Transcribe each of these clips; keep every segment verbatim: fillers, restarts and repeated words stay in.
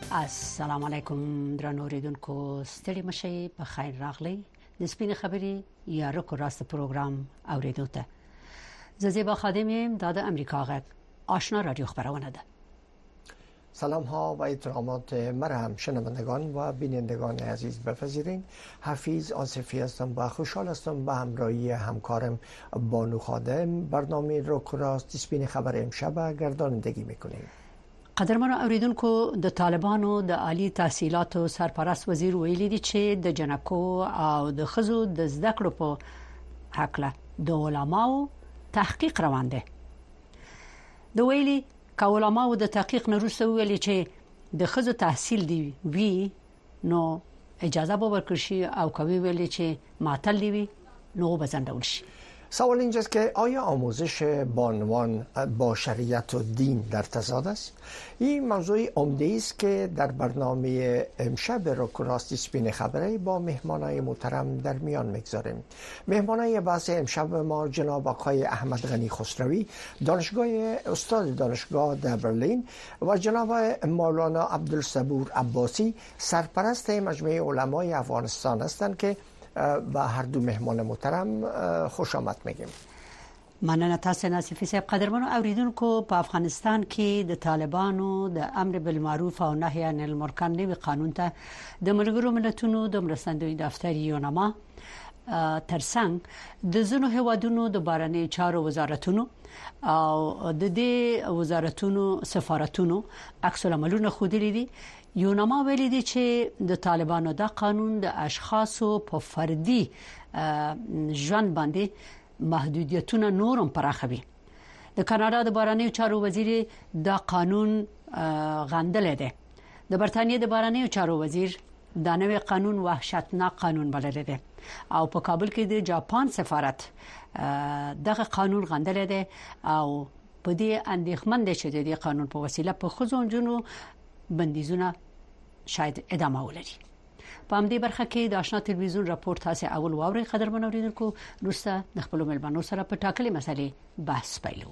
السلام علیکم درنو اوریدونکو ستړي مشي په خیر راغلی د سپینې خبرې یا رکو راست پروګرام اوریدو ته ززیبا خادمیم د امریکا غږ آشنا رادیو خبرونه ده. سلام ها و احترامات مرا شنوندگان و بینندگان عزیز بپذیرین. حفیظ آصفی هستم و خوشحال هستم به همراهی همکارم بانو خادم برنامه رکو راست سپینې خبر امشب گردانندگی میکنیم. قدرمنو اوریدونکو د طالبانو د عالی تحصیلاتو سرپرست وزیر ویلي دي چې د جنکو او د خزو د زده کړو په حق له د علماو تحقیق روان دي. د ویلي ک علماو د تحقیق نه وروسته ویلي چې د خزو تحصیل دی وی نو اجازه به ورکړي شي او کوي ویلي چې معطل دی وی نو بزندول شي. سوال اینجاست که آیا آموزش بانوان با شریعت و دین در تضاد است؟ این موضوع عمده است که در برنامه امشب رکو راست سپینې خبری با مهمانای محترم در میان میگذاریم. مهمانای بحث امشب ما جناب آقای احمد غنی خسروی، دانشگاه استاد دانشگاه در برلین و جناب مولانا عبدالصبور عباسی، سرپرست مجمع علمای افغانستان هستند که با هر دو مهمان محترم خوش آمد میگیم. مننه تاسو ناصفی صاحب. قدرمنو اوریدونکو په افغانستان کې د طالبانو د امر بالمعروف او نهی عن المنکر نوي قانون ته د ملګرو ملتونو د مرستندوی دفتر یونما ترڅنګ د زونو هوادونو د بارنې چارو وزارتونو او د دې وزارتونو سفارتونو عکس العملونه خودلې دي. یونما ویلي دي چې د طالبانو د قانون د اشخاصو په فردي ژوند باندې محدودیتونه نورم پراخوي. د کاناډا د بارنیو چارو وزیر دا قانون غندل دي. د برتانیې د بارنیو چارو وزیر دا نوې قانون وحشتناک قانون بللی دی او په کابل کې د جاپان سفارت دغه قانون غندل دي او په دې اندېښمن دي چې د قانون په وسیله په خزونجونو بندیزونه شاید ادامه ولري. په همدې برخه کې د آشنا تلویزیون راپور تاسو اول واوري. قدرمن اوریدونکو وروسته د خپل ملمنو سره په ټاکلې مسلې بحث پیلو.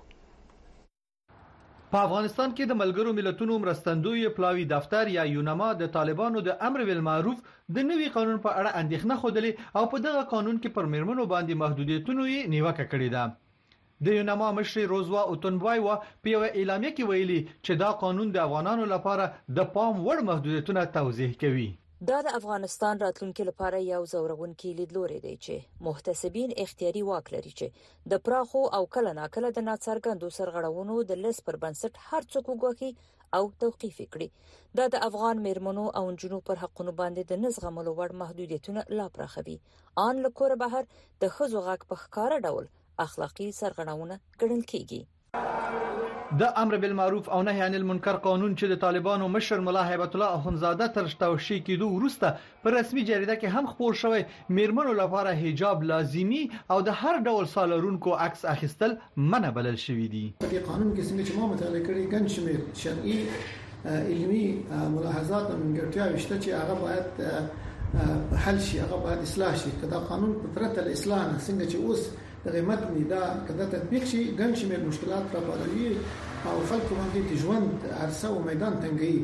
په افغانستان کې د ملګرو ملتونو مرستندوی پلاوی دفتر یا یونما د طالبانو د امر بالمعروف د نوي قانون په اړه اندېښنه خوده او په دغه قانون کې پر میرمنو باندې محدودیتونه یې نیوکه کړې ده. د یونما مشر روزوا اوتنبای و په یو اعلامیه کې ویلي چې دا قانون د افغانانو لپاره د پام وړ محدودیتونه توضیح کوي. دا د افغانستان راتلونکو لپاره یو زورونکي لیدلوري دی چې محتسبین اختیاري واک لري چې د پراخو او کله ناکله د ناڅرګندو سرغړونو د لس پر بنسټ هر څوک وګوري او توقيف کړي. دا د افغان میرمنو او جنونو پر حقونو باندې د نزغملو وړ محدودیتونه لا پراخوي. ان لکور بهر د خزو غاک په ښکارا ډول اخلاقی سرغړونه ګڼل کیږي. د امر بالمعروف او نهی عن المنکر قانون چې د طالبانو مشر ملا هیبت الله اخونزاده تر توشی کېدو وروسته پر رسمي جریده کې هم خبر شوی میرمنو لپاره حجاب لازمی او د هر ډول سالرونکو عکس اخیستل منع بلل شوی دی. په قانون کې څنګه چې ما مطالعه کړی ګڼ شمېر شرعي علمي ملاحظات او منګټیاوې شته چې هغه باید حل شي، هغه باید اصلاح شي. دا قانون په ترته الاصلاح نه څنګه چې اوس قیمت نه دا کله تطبیق شي ګڼ شمېر مشکلات راپاروي او خلکو باندې ژوند عرصه او میدان تنګي.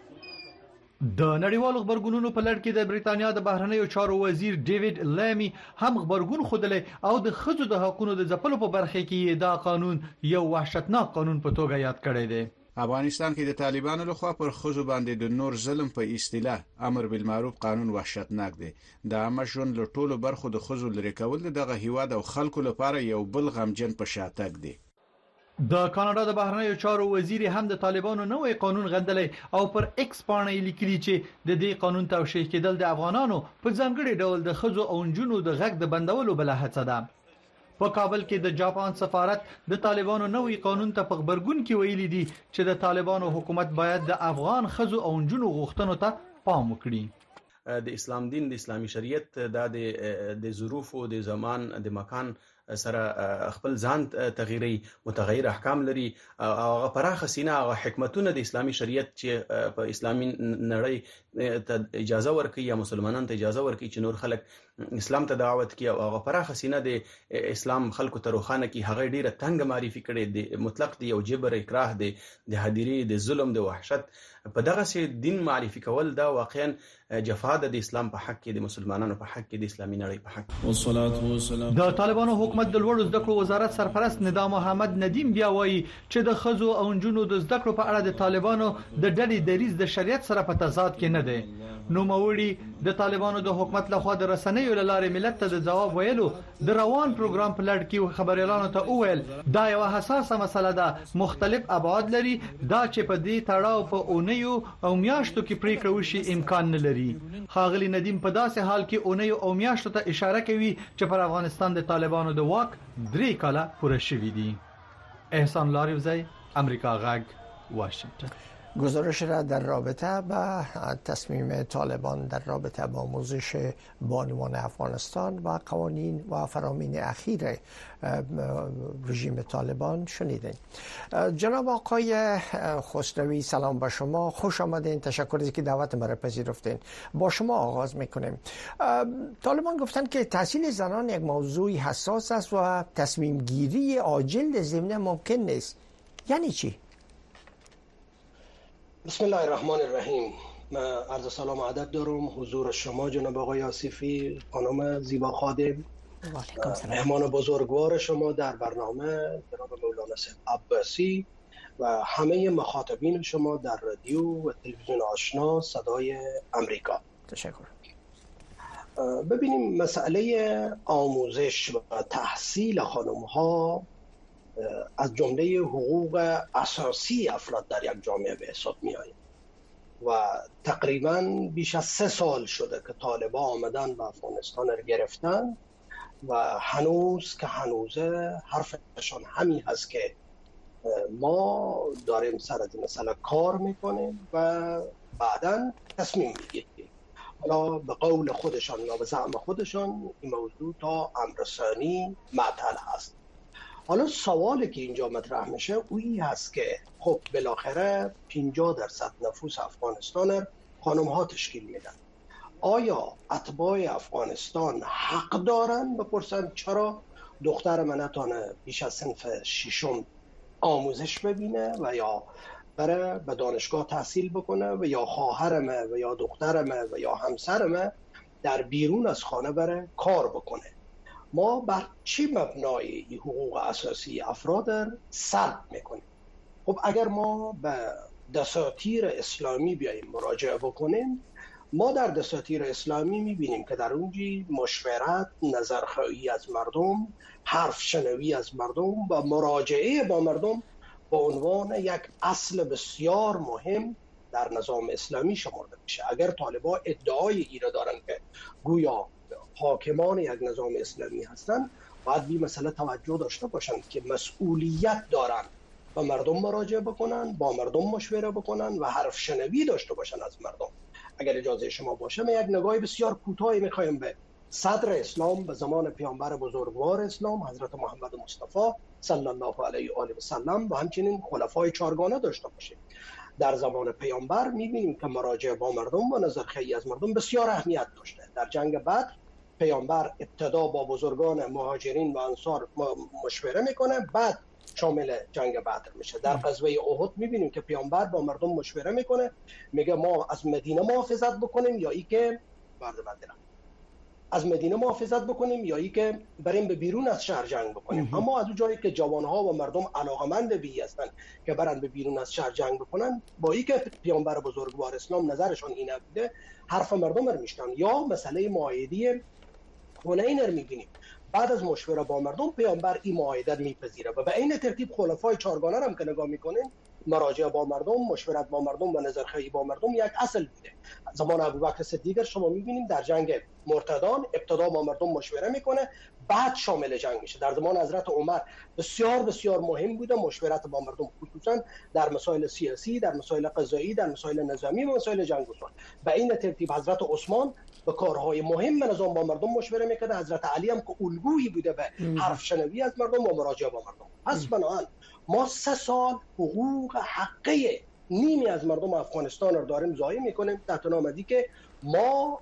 د نړیوالو خبرګونونو په لړ کې د بریتانیا د بهرنیو چارو وزیر ډیوډ لیمی هم خبرګون خوده او د خځو د حقوقو د ځپلو په برخه کې دا قانون یو وحشتناک قانون په توګه یاد کړی دی. افغانستان کې د طالبانو لخوا پر خزو باندې د نور ظلم په اصطلاح امر بالمعروف قانون وحشتناک دی. د عامه ژوند له ټولو برخو د خزو لري کول دغه هیواد او خلکو لپاره یو بل غمجن په شاتګ دی. د کاناډا د بهرنیو چارو وزیر هم د طالبانو نوې قانون غندلی او پر ایکس باندې لیکلي چې د دې قانون توشیح کېدل د افغانانو په ځانګړي ډول د خزو او جنونو د غږ د بندولو بل هڅه ده. په کابل کې د جاپان سفارت د طالبانو نوې قانون ته په خبرګون کې ویلي دي چې د طالبانو حکومت باید د افغان خزو او جنونو غوښتنو ته پام وکړي. د اسلام دین د اسلامي شریعت د د ظروف او د زمان د مکان سره خپل ځان تغیري متغیر احکام لري او هغه پراخه سینه او حکمتونه د اسلامي شریعت چې په اسلامي نړۍ ته اجازه ورکړي یا مسلمانانو ته اجازه ورکړي چې نور خلک اسلام ته دعوت کوي او هغه پراخه سینه د اسلام خلکو ته روخانه کوي. هغه ډیره تنگ معرفي کړي د مطلق دی او جبر اکراه دی د هدیری د ظلم د وحشت په دغه سي دین معرفي کول دا واقعا جفا د اسلام په حق کې د مسلمانانو په حق کې د اسلامي نړۍ په حق کې. والصلاه والسلام. د طالبانو حکومت د لوړو زده کړو وزارت سرپرست ندا محمد ندیم بیا وایي چې د خزو او جنونو د زده کړو په اړه د طالبانو د ډلې دریز د شریعت سره په تضاد کې نه دی. نو موري د طالبانو د حکومت لخوا د رسنیو لاره ملت ته د جواب ویلو د روان پروګرام په لړ کې خبريالانو ته وویل دا یو حساسه مسله ده، مختلف ابعاد لري، دا چې په دې تړاو په اونیو او میاشتو کې پریکړه وشي امکان نه لري. خاغلی ندیم په داسې حال کې اونیو او میاشتو ته اشاره کوي چې پر افغانستان د طالبانو د واک درې کاله پوره شوی دي. احسان لاریوزی، امریکا غږ، واشنگتن. گزارش را در رابطه با تصمیم طالبان در رابطه با آموزش بانوان افغانستان و قوانین و فرامین اخیر رژیم طالبان شنیدین. جناب آقای خسروی سلام با شما، خوش آمدین، تشکر از که دعوت ما را پذیرفتین. با شما آغاز میکنیم. طالبان گفتند که تحصیل زنان یک موضوع حساس است و تصمیم گیری عاجل در زمینه ممکن نیست. یعنی چی؟ بسم الله الرحمن الرحیم. من عرض سلام و ادب دارم حضور شما جناب آقای آصفی، خانم زیبا خادم، مهمان بزرگوار شما در برنامه جناب مولانا سید عباسی و همه مخاطبین شما در رادیو و تلویزیون آشنا صدای امریکا. تشکر. ببینیم مسئله آموزش و تحصیل خانم ها از جمله حقوق اساسی افراد در یک جامعه به حساب می آید و تقریبا بیش از سه سال شده که طالبان آمدن و افغانستان رو گرفتن و هنوز که هنوزه حرفشان همین هست که ما داریم سر از این مسئله کار میکنیم و بعداً تصمیم میگیریم. حالا به قول خودشان یا به زعم خودشان این موضوع تا امر ثانی معطل هست. حالا سوالی که اینجا مطرح میشه اویی هست که خب بالاخره پنجاه درصد نفوس افغانستان خانم ها تشکیل میدن. آیا اتباع افغانستان حق دارن بپرسن چرا دختر من نتونه بیش از صنف ششم آموزش ببینه و یا بره به دانشگاه تحصیل بکنه و یا خواهرمه و یا دخترمه و یا همسرمه در بیرون از خانه بره کار بکنه؟ ما بر چی مبنای این حقوق اساسی افراد سلب میکنیم؟ خب اگر ما به دساتیر اسلامی بیاییم مراجعه بکنیم، ما در دساتیر اسلامی میبینیم که در اونجی مشورت، نظرخواهی از مردم، حرف شنوی از مردم و مراجعه با مردم به عنوان یک اصل بسیار مهم در نظام اسلامی شمرده میشه. اگر طالبان ادعای ای را دارن که گویا حاکمان یک نظام اسلامی هستند، باید به مسئله توجه داشته باشند که مسئولیت دارن و مردم مراجعه بکنن، با مردم مشوره بکنن و حرف شنوی داشته باشن از مردم. اگر اجازه شما باشه من یک نگاه بسیار کوتاهی میخوایم به صدر اسلام به زمان پیامبر بزرگوار اسلام حضرت محمد مصطفی صلی الله علیه و آله و سلم و همچنین خلفای چهارگانه داشته باشیم. در زمان پیامبر میبینیم که مراجعه با مردم و نظرخواهی از مردم بسیار اهمیت داشته. در جنگ بدر پیامبر ابتدا با بزرگان مهاجرین و انصار مشوره میکنه، بعد شامل جنگ بدر میشه. در غزوه احد میبینیم که پیامبر با مردم مشوره میکنه، میگه ما از مدینه محافظت بکنیم یا ای که برده بدرم از مدینه محافظت بکنیم یا ای که بریم به بیرون از شهر جنگ بکنیم. اما از اون جایی که جوانها و مردم علاقمند به این هستن که برن به بیرون از شهر جنگ بکنن، با ای که پیامبر بزرگوار اسلام نظرشون اینه بوده، حرف مردم رو میشنن. یا مسئله معاهده حنین رو میبینیم، بعد از مشوره با مردم پیامبر این معاهده میپذیره و به این ترتیب خلفای چهارگانه هم که نگاه میکنیم، مراجعه با مردم، مشورت با مردم و نظرخواهی با مردم یک اصل بوده. زمان ابوبکر صدیق شما میبینیم در جنگ مرتدان ابتدا با مردم مشوره میکنه، بعد شامل جنگ میشه. در زمان حضرت عمر بسیار بسیار مهم بوده مشورت با مردم، خصوصا در مسائل سیاسی، در مسائل قضایی، در مسائل نظامی و مسائل جنگ و صلح. به این ترتیب حضرت عثمان به کارهای مهم نظام با مردم مشوره میکرده. حضرت علی هم که الگویی بوده به حرف شنوی از مردم و مراجعه با مردم. پس بنابراین ما سه سال حقوق حقه نیمی از مردم افغانستان رو داریم ضایع میکنیم تحت نامدی که ما تا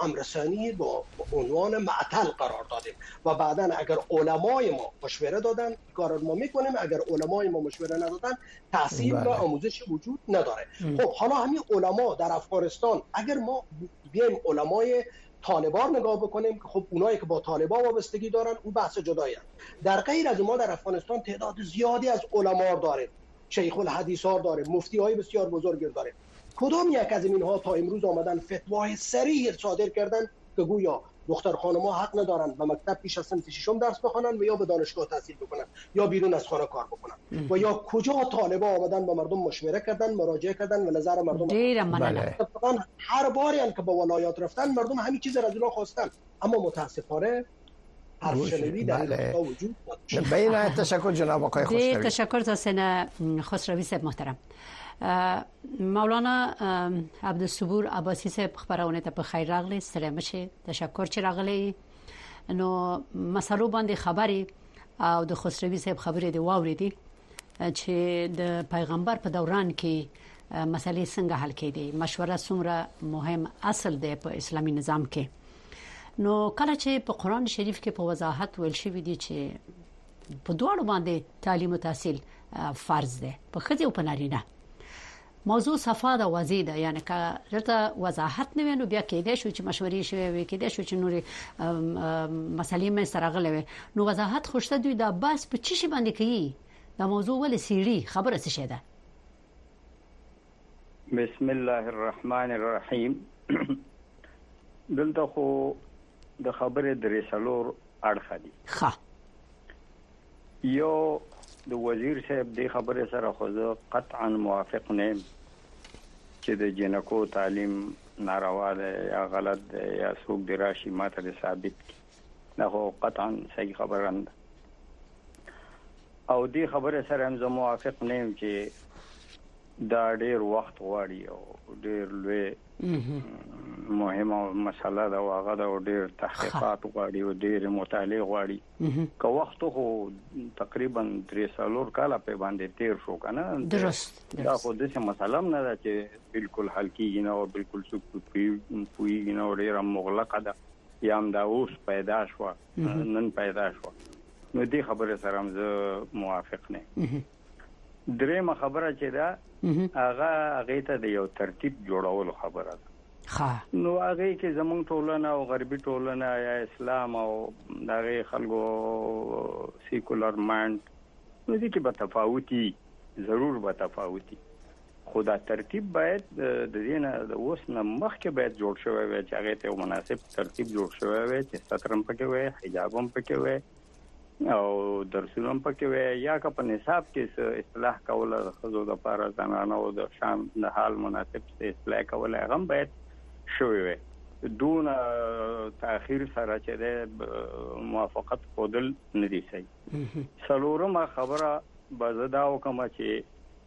امرسانی با عنوان معطل قرار دادیم و بعدا اگر علمای ما مشوره دادن کار ما میکنیم، اگر علمای ما مشوره ندادن تحصیل و آموزش وجود نداره. خب حالا همین علما در افغانستان اگر ما بیایم علمای طالبان نگاه بکنیم که خب اونایی که با طالبان وابستگی دارن اون بحث جدایی است. در غیر از ما در افغانستان تعداد زیادی از علما داریم، شیخ الحدیث ها داریم، مفتی های بسیار بزرگ داریم. کدام یک از اینها تا امروز آمدن فتوای صریح صادر کردن که گویا دختر خانم‌ها حق ندارن به مکتب پیش از صنف ششم درس بخونن و یا به دانشگاه تحصیل بکنن یا بیرون از خانه کار بکنن و یا کجا طالبا آمدن با مردم مشوره کردن، مراجعه کردن و نظر مردم دیر مننه. هر باری هم که با ولایات رفتن مردم همین چیز را از اونا خواستن، اما متاسفانه حرف شنوی در بله. وجود نداره. بین تشکر جناب آقای خسروی. تشکر تاسن خسروی صاحب محترم. مولانا عبدالصبور عباسی صاحب خبرونه ته په خیر راغلی، ستړي مشه، تشکر چې راغلی. نو مسلو باندې خبري او د خسروي صاحب خبرې دی واوریدي چې د پیغمبر په دوران کې مسلې څنګه حل کېدي، مشوره څومره مهم اصل دی په اسلامي نظام کې. نو کله چې په قران شریف کې په وضاحت ویل شوی دی چې په دواړو باندې تعلیم او تحصیل فرض دی، په ښځې او په نارینه، موضوع صفا ده، واضح ده. یعنی که رته وضاحت نه وینو بیا کېدای شو چې مشورې شوي وي، کېدای شو چې نورې مسلې مې سره غلې وي. نو وضاحت خوشته دوی دا بس په چی شي باندې کوي، دا موضوع ولې سیری خبره څه شه ده. بسم الله الرحمن الرحیم. دلته خو د خبرې درې څلور اړخ دي. ښه، یو د وزیر صاحب د خبرې سره خو زه قطعا موافق نه چې د جنکو تعلیم ناروا ده یا غلط ده یا څوک دی راشي ماته د ثابت نه، خو قطعا صحیح خبره نه. او د خبرې سره هم زه موافق نه یم چې دا ډېر وخت غواړي او ډېر لوی مهمه مسله ده او هغه د ډېر تحقیقات غواړي او ډېر مطالعه غواړي. که وخت خو تقریبا درې څلور کاله په باندې تیر شو کنه، درست دا خو د څه مسله نه ده چې بالکل حل کیږي نه او بالکل څوک پوهیږي نه، ډېره مغلقه ده. یا هم دا اوس پیدا شو نن پیدا شو، نو دې خبره سره هم زه موافق نه. درېمه خبره چې ده هغه هغه ته د یو ترتیب جوړولو خبره ده. ښه، نو هغه کې زمونږ ټولنه او غربي ټولنه یا اسلام او دغه خلکو سیکولر مایند نو دي کې به تفاوتي، ضرور به تفاوتي. خدا ترتیب باید د دې نه د اوس نه مخکې باید جوړ شوی وي چې هغه ته مناسب ترتیب جوړ شوی وي چې سترم پکې وي، حجاب هم پکې وي او درسونه هم پکې وي، یا که په نصاب کې اصلاح کوله د ښځو لپاره زنانه او د شان د حال مناسب اصلاح کوله هغه هم باید شوی وي. دون تاخير سره چې د موافقت خودل نه دي صحیح. څلورمه خبره بزدا وکم چې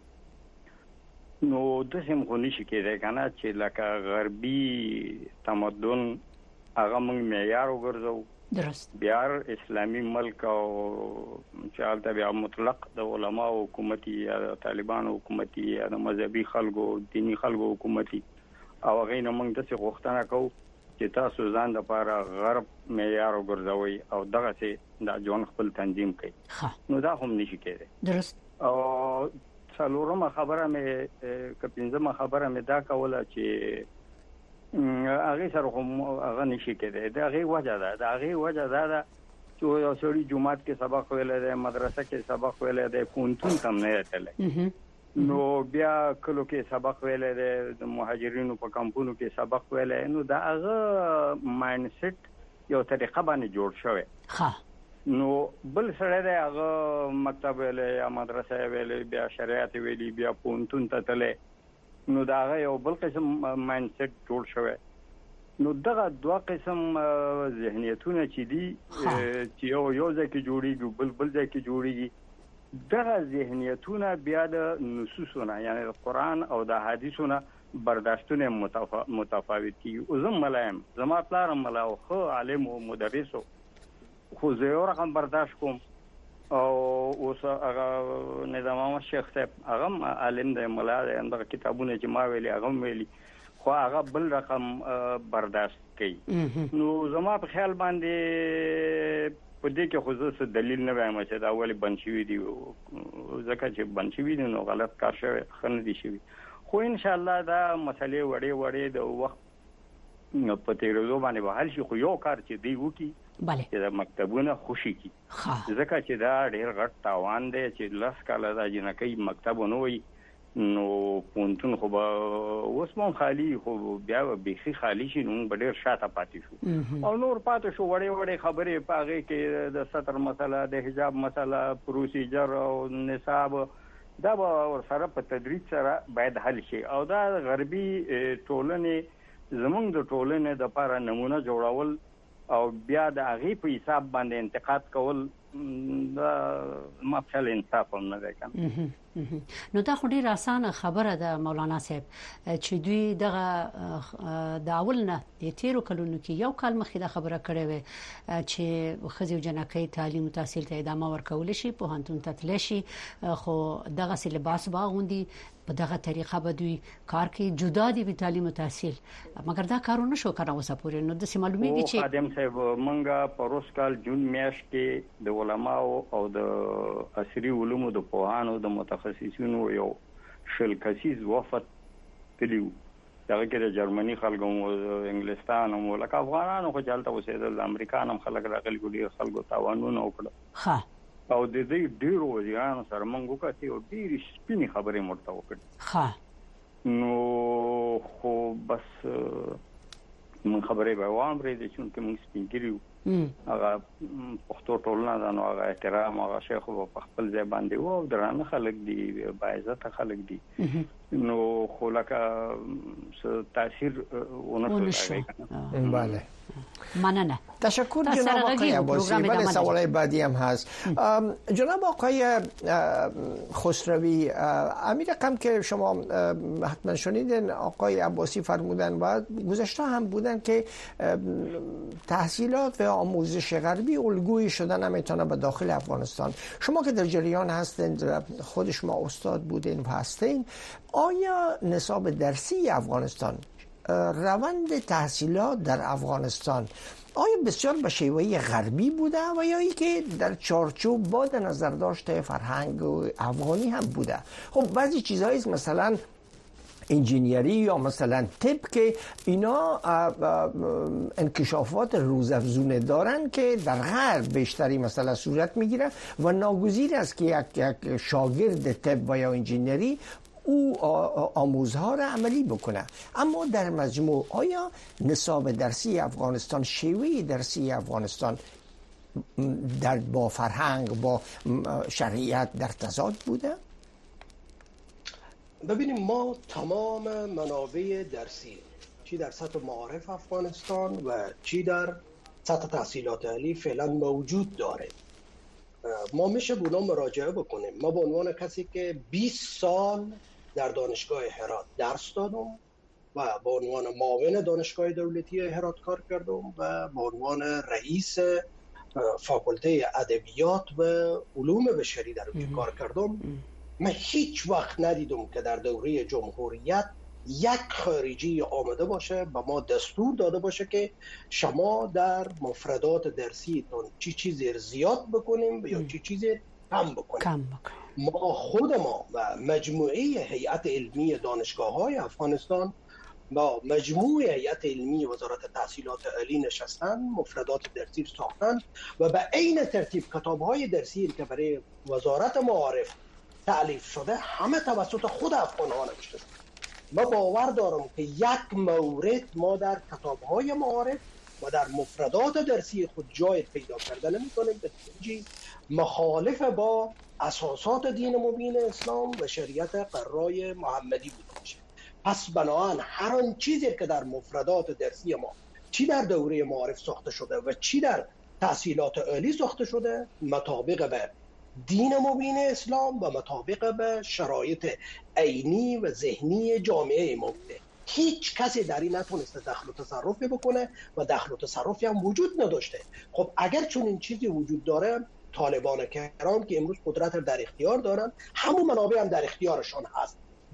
نو د سیم خو نشي کېدای کنه چې لکه غربي تمدن هغه موږ معیار وګرځو، درست، بیا اسلامي ملک او چالت بیا مطلق د علما او حکومتي یا طالبان حکومتي یا د مذهبي خلکو دینی خلکو حکومتي او هغه نه موږ د څه غوښتنه کوو چې تاسو ځان د لپاره غرب معیار وګرځوي او دغه څه د ځون خپل تنظیم کوي. نو دا هم نشي کېدای. درست. او څلورمه خبره مې که پنځمه خبره مې دا کوله چې هغه سره هم هغه نشي کېدای. دا هغه وجه ده، دا هغه وجه ده چې یو سړي جمعات کې سبق ویل دی، مدرسه کې سبق ویل دی، پونتون تم نه راځي. نو بیا کلو کې سبق ویل دی، د مهاجرینو په کمپونو کې سبق ویل، نو دا هغه مایند سیټ یو طریقه باندې جوړ شوی. ها، نو بل سره دی هغه مکتب ویل یا مدرسه ویل، بیا شریعت ویل، بیا پونتون ته تله، نو دا هغه یو بل قسم مایند سیټ جوړ شوی. نو دغه دوه قسم ذهنیتونه چې دي چې یو یو ځکه جوړیږي بل بل ځکه جوړیږي، دغه ذهنیتونه بیا د نصوصونه یعنی قرآن او د حدیثونه برداشتونه متفاوت دي. او زم ملایم زما پلارم ملا او خو عالم او مدرس خو زه یو رقم برداشت کوم او اوس هغه نظام شیخ صاحب هغه عالم دی، ملا دی، اندغه کتابونه چې ما ویلي هغه ویلي، خو هغه بل رقم برداشت کوي. نو زما په خیال باندې په دې کې خو زه دلیل نه وایم چې دا اولی بنشوي دي، ځکه چې بنشوي دي نو غلط کار شوی خنه دي شوی. خو ان شاء الله دا مسلې وړې وړې د وخت په تیرېدو باندې به حل شي. خو یو کار چې دی وکي بله چې د مکتبونه خوشي کی، ځکه چې دا ډېر غټ تاوان دی چې لاس کاله دا جنکې مکتبونه وي نو پونتون خو به اوس مون خالی خو بیا به خالی شي نو به ډېر شاته پاتې شو او نور پاتې شو وړې وړې خبرې پاغه کې د ستر مسله د حجاب مسله پروسیجر او نصاب دا به سره په تدریج سره باید حل شي. او دا غربي ټولنې زمونږ د ټولنې د لپاره نمونه جوړول او بیا د هغه په حساب باندې انتقاد کول دا مفصل انصاف نه دی کنه. نو دا خو ډیره اسانه خبره ده مولانا صاحب چې دوی دغه د اول نه د تیرو کلونو کې یو کال مخکې دا خبره کړې وه چې ښځې او جنکۍ تعلیم او تحصیل ته ادامه ورکول شي، پوهنتون ته تللی شي، خو دغه سي لباس باغوندي په دغه طریقه به دوی کار کوي، جدا دي په تعلیم او تحصیل. مګر دا کارونه شو کنه اوسه پورې. نو د سیمه معلومیږي چې خادم صاحب منګه پروس کال جون میاشت کې د علماو او د عصري علومو د پوهانو د متخصصینو یو شل کسیز وفد تلیو، دغه کې د جرمني خلکو او انګلستان او لکه افغانانو خو چالتہ اوسېدل، امریکان هم خلک راغلي ګډي خلکو تاوانونه وکړه. ها او د دې ډیرو وزیرانو سره مونږ وکړو او ډیرې سپینې خبرې مرته وکړې. ها نو خو بس مونږ خبرې به وام پرې د چون کې مونږ سپین کړیو هغه پښتو ټولنه دا نو هغه احترام هغه شیخ په خپل ځای باندې وو، درانه خلک دي، باعزت خلک دي، نو خو لکه تاثیر ونه شو. بله مننه. تشکر جناب آقای عباسی. بله سوالای بعدی هم هست. جناب آقای خسروی، امیر رقم که شما حتما شنیدین آقای عباسی فرمودن و گذشته هم بودن که تحصیلات و آموزش غربی الگویی شدن نمیتونه به داخل افغانستان. شما که در جریان هستین، خود شما استاد بودین و هستین، آیا نصاب درسی افغانستان، روند تحصیلات در افغانستان آیا بسیار به شیوه غربی بوده و یا ای که در چارچوب با در نظر داشته فرهنگ افغانی هم بوده؟ خب بعضی چیزهایی مثلا انجینیری یا مثلا طب که اینا انکشافات روزافزون دارن که در غرب بیشتری مثلا صورت میگیره و ناگزیر است که یک, یک شاگرد طب و یا انجینیری او آموزها را عملی بکنه. اما در مجموع آیا نصاب درسی افغانستان، شیوه درسی افغانستان در با فرهنگ با شریعت در تضاد بوده؟ ببینیم ما تمام منابع درسی چی در سطح معارف افغانستان و چی در سطح تحصیلات عالی فعلا موجود داره. ما میشه به اونا مراجعه بکنیم. ما به عنوان کسی که بیست سال در دانشگاه هرات درس دادم و به عنوان معاون دانشگاه دولتی هرات کار کردم و به عنوان رئیس فاکولته ادبیات و علوم بشری در اونجا کار کردم، من هیچ وقت ندیدم که در دوره جمهوریت یک خارجی آمده باشه به ما دستور داده باشه که شما در مفردات درسیتون چی چیزی زیاد بکنیم یا چی چیزی کم بکنیم. کم بکنیم. ما خود ما و مجموعه هیئت علمی دانشگاه های افغانستان با مجموعه هیئت علمی وزارت تحصیلات عالی نشستن، مفردات درسی ساختن و به عین ترتیب کتاب های درسی که برای وزارت معارف تألیف شده همه توسط خود افغان ها نوشته شده. ما باور دارم که یک مورد ما در کتاب های معارف و در مفردات درسی خود جای پیدا کرده نمی‌کنیم به تدریج مخالف با اساسات دین مبین اسلام و شریعت قرای محمدی بوده باشه. پس بنابراین هر آن چیزی که در مفردات درسی ما چی در دوره معارف ساخته شده و چی در تحصیلات عالی ساخته شده مطابق به دین مبین اسلام و مطابق به شرایط عینی و ذهنی جامعه ما بوده. هیچ کسی در این نتونسته دخل و تصرفی بکنه و دخل و تصرفی هم وجود نداشته. خب اگر چون این چیزی وجود داره، طالبان کرام که امروز قدرت در اختیار دارن، همون منابع هم در اختیارشان هست.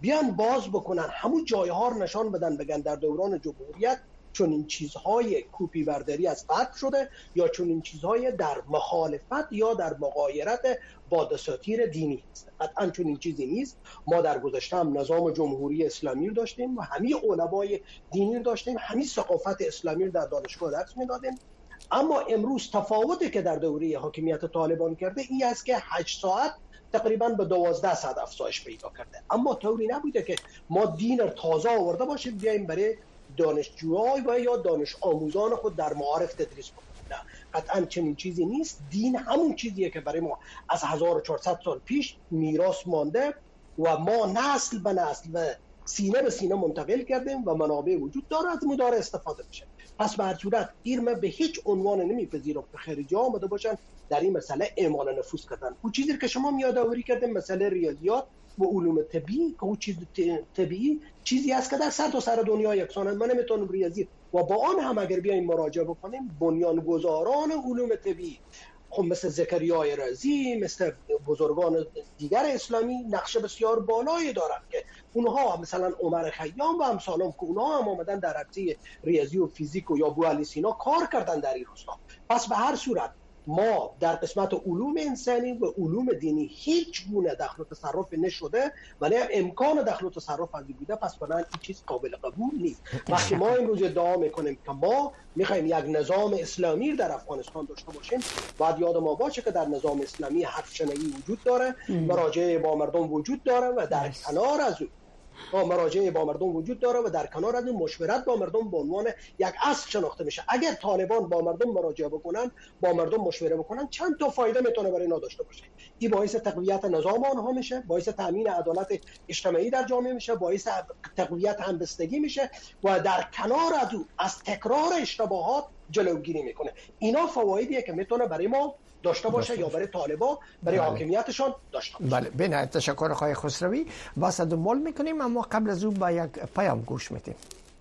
بیان باز بکنن، همون جایها رو نشان بدن، بگن در دوران جمهوریت چون این چیزهای کپی برداری از قطع شده یا چون این چیزهای در مخالفت یا در مغایرت با دساتیر دینی است. قطعا چون این چیزی نیست. ما در گذشته هم نظام جمهوری اسلامی رو داشتیم و همه علمای دینی رو داشتیم، همه ثقافت اسلامی رو در دانشگاه درس می‌دادیم. اما امروز تفاوتی که در دوره حاکمیت طالبان کرده این است که هشت ساعت تقریبا به دوازده ساعت افزایش پیدا کرده. اما طوری نبوده که ما دین رو تازه آورده باشیم بیایم برای دانشجوهای و یا دانش آموزان خود در معارف تدریس کنیم. نه، قطعا چنین چیزی نیست. دین همون چیزیه که برای ما از هزار و چهارصد سال پیش میراث مانده و ما نسل به نسل و سینه به سینه منتقل کردیم و منابع وجود داره، از مدار استفاده میشه. پس به هر صورت ایرمه به هیچ عنوان نمیپذیرم که خارجی ها آمده باشن در این مسئله اعمال نفوذ کردن. اون چیزی که شما یادآوری کردین، مسئله ریاضیات و علوم طبیعی که اون چیز طبیعی چیزی است که در سر تا سر دنیا یکسانه. من نمیتونم ریاضی و با آن هم اگر بیایم مراجعه بکنیم بنیانگذاران علوم طبیعی خب مثل زکریای رازی، مثل بزرگان دیگر اسلامی نقش بسیار بالایی دارند که اونها مثلا عمر خیام و امثالهم که اونها هم آمدن در حوزه ریاضی و فیزیک و یا بوعلی سینا کار کردن در این روستا. پس به هر صورت ما در قسمت علوم انسانی و علوم دینی هیچ گونه دخل و تصرف نشده و نه امکان دخل و تصرف از بوده. پس بنابراین این چیز قابل قبول نیست. وقتی ما امروز ادعا میکنیم که ما میخوایم یک نظام اسلامی در افغانستان داشته باشیم، باید یاد ما باشه که در نظام اسلامی حرف شنوی وجود داره، مراجعه با مردم وجود داره و در کنار از با مراجعه با مردم وجود داره و در کنار از این مشورت با مردم به عنوان یک اصل شناخته میشه. اگر طالبان با مردم مراجعه بکنن، با مردم مشوره بکنن، چند تا فایده میتونه برای اینا داشته باشه. این باعث تقویت نظام آنها میشه، باعث تامین عدالت اجتماعی در جامعه میشه، باعث تقویت همبستگی میشه و در کنار از او از تکرار اشتباهات جلوگیری میکنه. اینا فوایدیه که میتونه برای ما داشته باشه یا برای طالبان برای بله. حاکمیتشان داشته باشه. بله، بنهایت تشکر آقای خسروی. باز دنبال میکنیم اما قبل از او با یک پیام گوش میدیم.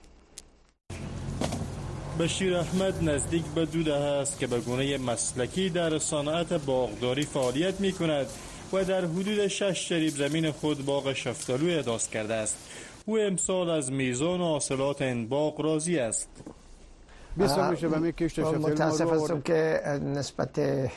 بشیر احمد نزدیک به دو دهه است که به گونه مسلکی در صنعت باغداری فعالیت میکند و در حدود شش جریب زمین خود باغ شفتالو احداث کرده است. او امسال از میزان حاصلات این باغ راضی است. متاسف هستم که نسبت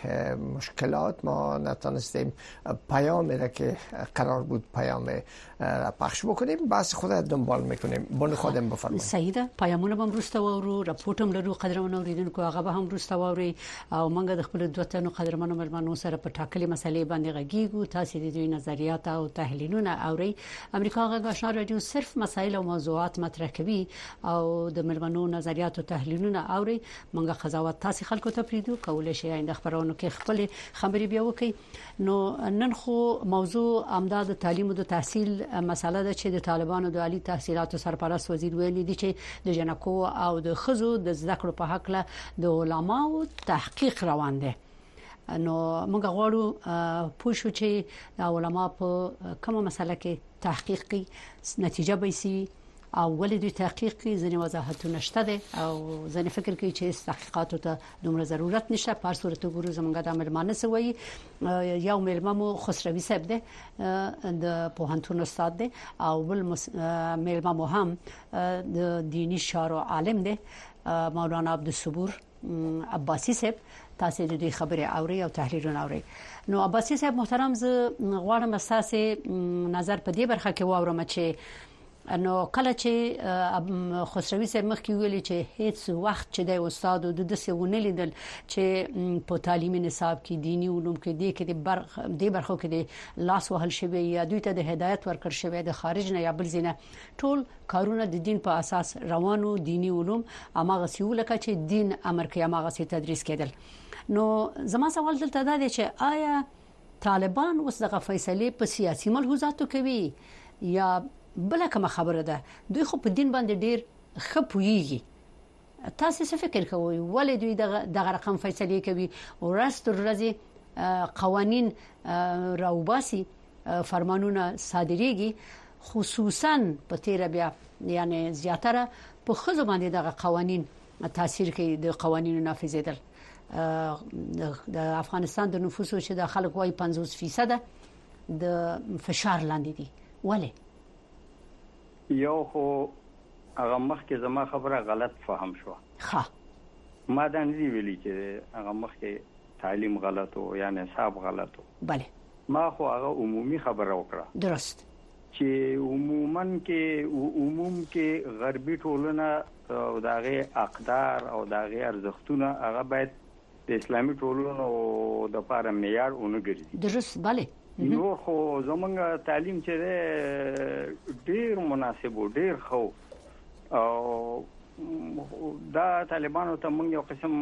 مشکلات ما نتونستیم پیام را که قرار بود پیام را پخش بکنیم. بس خود دنبال میکنیم. بون خودم بفرمایید. سیده پیامونه هم روسته وورو راپورټم لرو قدرمنو اوریدونکو هغه به هم روسته ووري او موږ د خپل دوه تنو قدرمنو ملمنو سره په ټاکلي مسلې باندې غږیږو. تاسو د دوی نظریات او تحلیلونه اوري. امریکا غږ آشنا رادیو صرف مسایل او موضوعات مطرح کوي او د ملمنو نظریات او تحلیلونه اوري. موږ قضاوت تاسو خلکو ته پریدو کولای شي آینده خبرونو کې خپل خبري بیا وکي. نو نن خو موضوع امداد تعلیم او تحصیل مسله ده چې د طالبانو د عالی تحصیلاتو سرپرست وزیر ویلي دي چې د جنکو او د خزو د زده کړو په حق له د علماو تحقیق روان دي. نو موږ غواړو پوه شو چې د علما په کومه مسله کې تحقیق کوي، نتیجه به سي او ولې دوی تحقیق کوي. ځینې وضاحتونه شته دي او ځینې فکر کوي چې تحقیقاتو ته دومره ضرورت نشته. په هر صورت ګورو زمونږ د ملمانه سوي یو ملممو خسروي صاحب ده د پوهنتون استاد ده او بل ملممو هم د دینی شارو عالم ده مولانا عبدالصبور عباسی صاحب. تاسو د دې خبره اوري او تحلیلونه اوري. نو عباسی صاحب محترم، زه غواړم اساسي نظر په دې برخه کې واورم چې نو کله چې خسروي صاحب مخکې ویلي چې هیڅ وخت چې د استاد د دسه ونلیدل چې په تعلیمي نصاب کې دینی علوم کې دي کې د برخ د برخو کې د لاس وهل شوی یا دوی ته د هدایت ورکړ شوی د خارج نه یا بل ځینه ټول کارونه د دین په اساس روانو دینی علوم اماغه سیول کې چې دین امر کې اماغه سي تدریس کېدل. نو زما سوال دلته دا دی چې آیا طالبان اوس دغه فیصله په سیاسي ملحوظاتو کوي یا بل کومه خبره ده؟ دوی خو په دین باندې ډیر خپويږي. تاسو څه فکر کوئ ولې دوی دغه رقم فیصله کوي او راست ورځي قوانين راوباسي فرمانونه صادريږي، خصوصا په تیر بیا یعنی زیاتره په خزو باندې دغه قوانين تاثیر کوي د قوانینو نافذیدل. د افغانستان د نفوسو چې د خلک وای پنځوس فیصد د فشار لاندې دي. ولې یو خو هغه مخکې زما خبره غلط فهم شو. ها ما دا نه ویلي چې هغه مخکې تعلیم غلط او یا نصاب غلط. بله ما خو هغه عمومي خبره وکړه. درست. چې عموما کې عموم کې غربي ټولنه او داغه اقدار او داغه ارزښتونه هغه باید د اسلامي ټولنو د لپاره معیار ونګرځي. درست. بله. نو خو زمونږ تعلیم چې ډیر مناسب او ډیر خو او دا طالبانو ته موږ یو قسم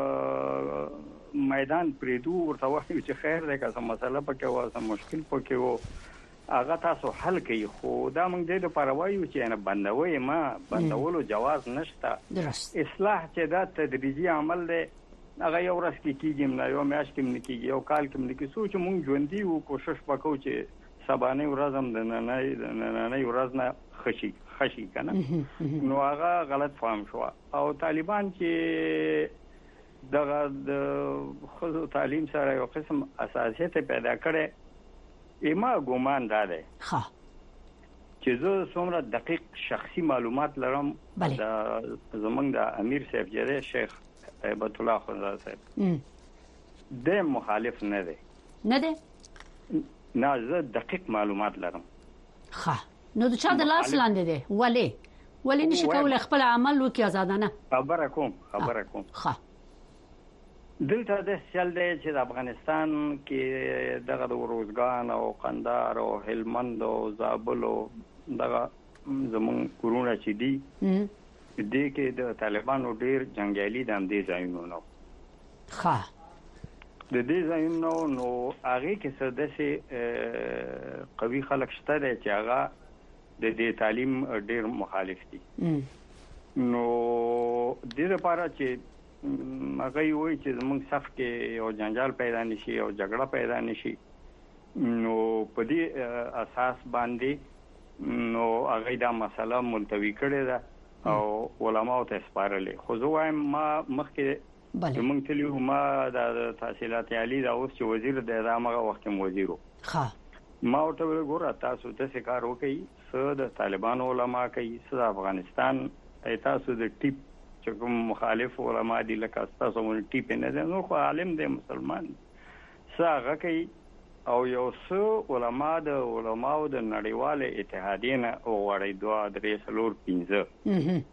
میدان پریدو ورته وایي چې خیر دی که څه مسله پکې و څه مشکل پکې و هغه تاسو حل کوي. خو دا موږ دې لپاره وایو چې نه بندوي ما بندولو جواز نشته. درست. اصلاح چې دا تدریجي عمل دی هغه یو ورځ کې کیږي نه یو میاشت کې نه کیږي یو کال کې نه کیږي. سوچ موږ ژوندۍ وو کوشش وکړو چې سبانه ورځ هم د نه نه نه ورځ نه خشي خشي کنه. نو هغه غلط فهم شو او طالبان چې دغه د خو تعلیم سره یو قسم اساسیت پیدا کړي ایما ګومان ده ها چې زه څومره دقیق شخصي معلومات لرم د زمونږ د امیر صاحب جره شیخ هیبت الله خنزا صاحب د مخالف نه دی نه دی نه زه دقیق معلومات لرم. ها نو د چا د لاس لاندې دی ولی ولی نشي کولای خپل عمل وکي آزادانه. خبره کوم خبره کوم ها دلته د سیال دی چې د افغانستان کې دغه د روزګان او قندار او هلمند او زابل او دغه زمون کورونه چې دي دې کې د طالبانو ډیر جنگیالي د دې ځایونو نو ها د دې ځایونو نو هغه کې څه دسه قوي خلک شته چې هغه د دې تعلیم ډیر مخالف دي. نو د دې لپاره چې هغه وایي چې زموږ صف کې یو جنجال پیدا نشي او جګړه پیدا نشي نو په دې اساس باندې نو هغه دا مسله ملتوي کړې ده او علماء ته سپارلې. خو زه وایم ما مخکې زموږ تلیو ما د تحصیلات عالی دا اوس چې وزیر د ادامه وخت وزیرو ها ما ورته وګوره تاسو ته څه کار وکړي څه د طالبانو علماء کوي څه د افغانستان تاسو د ټیپ چې کوم مخالف علماء دي لکه تاسو مون ټیپ نه ده نو خو عالم دی مسلمان څه هغه کوي او یو څو علماء د علماء د نړیواله اتحادیه نه وړي دوه درې څلور پنځه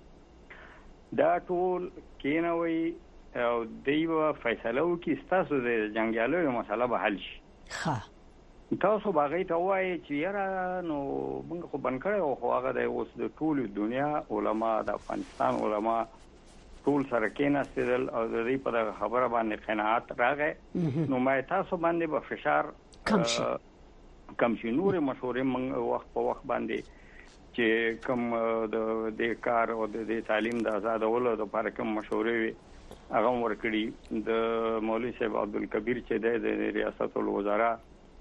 دا ټول کینوي او دیو فیصله وکي تاسو د جنگیالو مسله به حل شي. ها تاسو باغی ته وایي چې یاره نو موږ خو بن کړو خو هغه د اوس د ټول دنیا علما د افغانستان علما ټول سره کېناستل او د دې په خبره باندې قناعت راغی نو مې تاسو باندې به فشار کم شي کم شي نور مشورې موږ وخت په وخت باندې چې کوم د دې کار او د تعلیم د آزادولو لپاره کوم مشورې هغه ورکړي د مولوی صاحب عبدالکبیر چې د ریاست الوزرا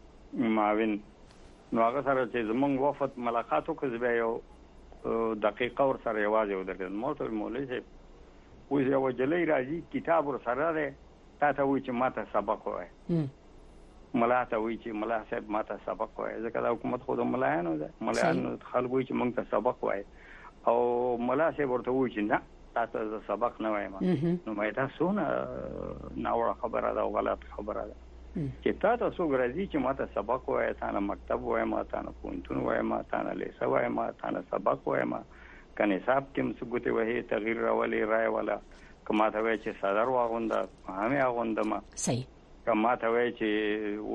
معاون نو هغه سره چې زمونږ وفد ملاقات وکړ زه یو دقیقه ور سره یوازې ودرېدم موته مولوی صاحب وې یو جلې راځي کتاب ور سره ده تا ته وې چې ماته سبق وای ملا ته وې چې ملا صاحب ماته سبق وای ځکه د حکومت خو د ملایانو ده ملایانو خلک وې چې موږ ته سبق وای او ملا صاحب ورته وې چې نه تاسو سبق نه وایم نو مې تاسو نه ناوړه خبره ده او غلط خبره ده چې تاسو غواړئ چې ماته سبق وای تاسو مکتب وای ما تاسو پوینټون وای ما تاسو لیسه وای ما تاسو سبق وای ما کني صاحب کوم څه ګوتې وای تغییر راولي رائے والا کما ته وای چې صدر واغونده همه واغونده ما صحیح کما ته وای چې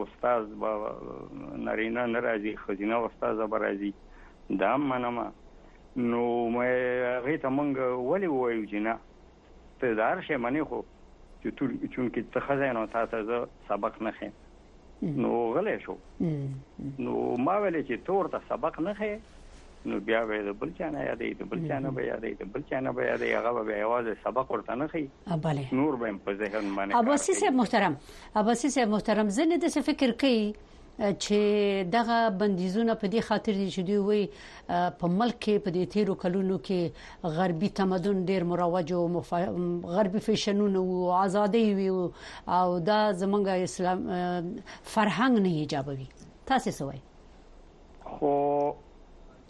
استاد نارینه ناراضي خزینه استاد برازي دا منما نو مې غیته مونږ ولې وایو چې نه ته دار شې منی خو چې ټول چې ته خزانه تاسو سبق نه خې نو غلې شو نو ما ویلې چې تور ته سبق نه خې نو بیا به د بل چانه یادې د بل چانه به یادې د بل چانه به یادې هغه به یوازې سبق ورته نه خې بله نور به په ذهن باندې عباسی صاحب محترم عباسی صاحب محترم زنه د څه فکر کوي چې دغه بندیزونه په دې خاطر دي چې دوی وي په ملک کې په دې تیرو کلونو کې غربي تمدن ډیر مروج او مف... غربي فیشنونه او ازادي وي او دا زمونږ اسلام فرهنګ نه ایجابوي تاسو څه وایي خو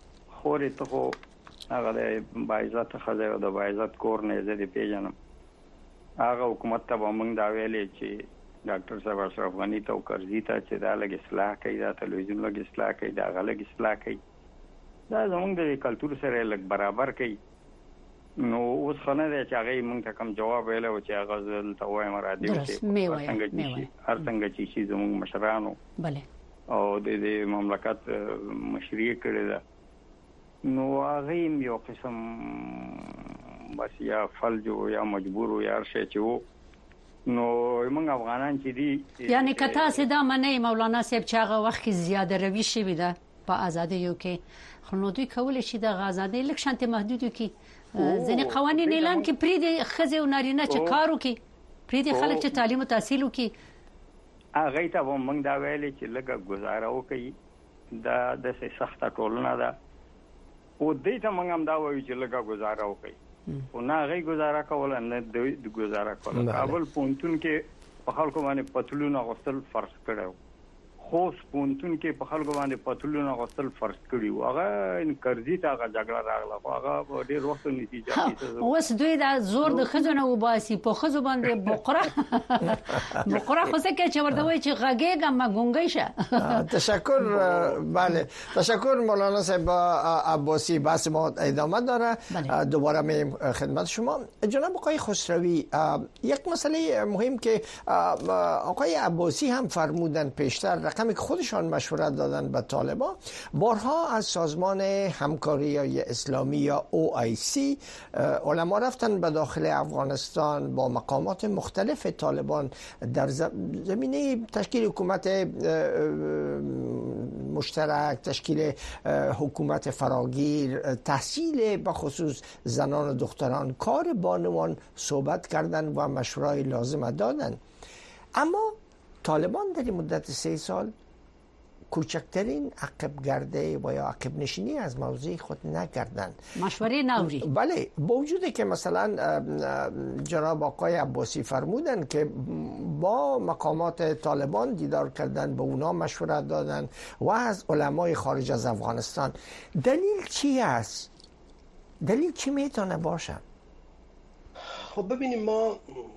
خوري ته خو هغه د بایزت خزه او د بایزت کور نه زه دې پیژنم هغه حکومت ته موږ دا ویلې چې ډاکټر صاحب اشرف غنی ته او کرزی ته چې دا لګ اصلاح کوي دا تلویزیون لګ اصلاح کوي دا غلګ اصلاح کوي دا زموږ د کلچر سره لګ برابر کوي نو اوس خنه دی چې هغه موږ ته کوم جواب ویلو چې هغه زل ته وایم را دی چې څنګه چې هر څنګه چې زموږ مشرانو بله او د دې مملکت مشري کړی دا نو هغه یو قسم بس یا فلجو یا مجبور یا شي چې وو نو موږ افغانان چې دي یعنی کته سدا منه مولانا صاحب چې هغه وخت کې زیاده روي شوی ده په ازادي یو کې خو نو دوی کول شي د غازادي لک شانته محدودو کې ځینې قوانين اعلان کې پری د خزه او نارینه چې کارو کې پری د خلک چې تعلیم او تحصیل وکي هغه ته موږ دا ویلې چې لګه گزاره وکي دا د سخته ټولنه ده او دې ته موږ هم دا وایو چې لګه گزاره وکي او نه هغه گزاره کول نه د گزاره کول کابل پونتون کې په خلکو باندې پتلون غوستل فرض کړو خو پونتون کې په خلکو باندې پتلون غوستل فرض کړو هغه ان کرزی ته هغه جګړه راغله هغه ډېر وخت نتیجه کیسه اوس دوی دا زور د خزونه وباسي په خزو باندې بقره بقره خو څه کې چې ورته وایي چې غږېګه ما ګونګی شه. تشکر. بله تشکر مولانا صاحب عباسی. بحث ما ادامه داره. دوباره میریم خدمت شما. جناب آقای خسروی یک مسئله مهم که آقای عباسی هم فرمودن پیشتر رقمی که خودشان مشورت دادن به طالبان بارها از سازمان همکاری اسلامی یا او آی سی علما رفتن به داخل افغانستان با مقامات مختلف طالبان در زمینه تشکیل حکومت مشترک، تشکیل حکومت فراگیر، تحصیل به خصوص زنان و دختران، کار بانوان صحبت کردن و مشورای لازم دادن. اما طالبان در مدت سه سال کوچکترین عقب گرده و یا عقب نشینی از موضوع خود نکردند. مشوره نوری. بله، با وجودی که مثلا جناب آقای عباسی فرمودن که با مقامات طالبان دیدار کردن، به اونا مشورت دادن و از علمای خارج از افغانستان. دلیل چی است؟ دلیل چی میتونه باشه؟ خب ببینیم، ما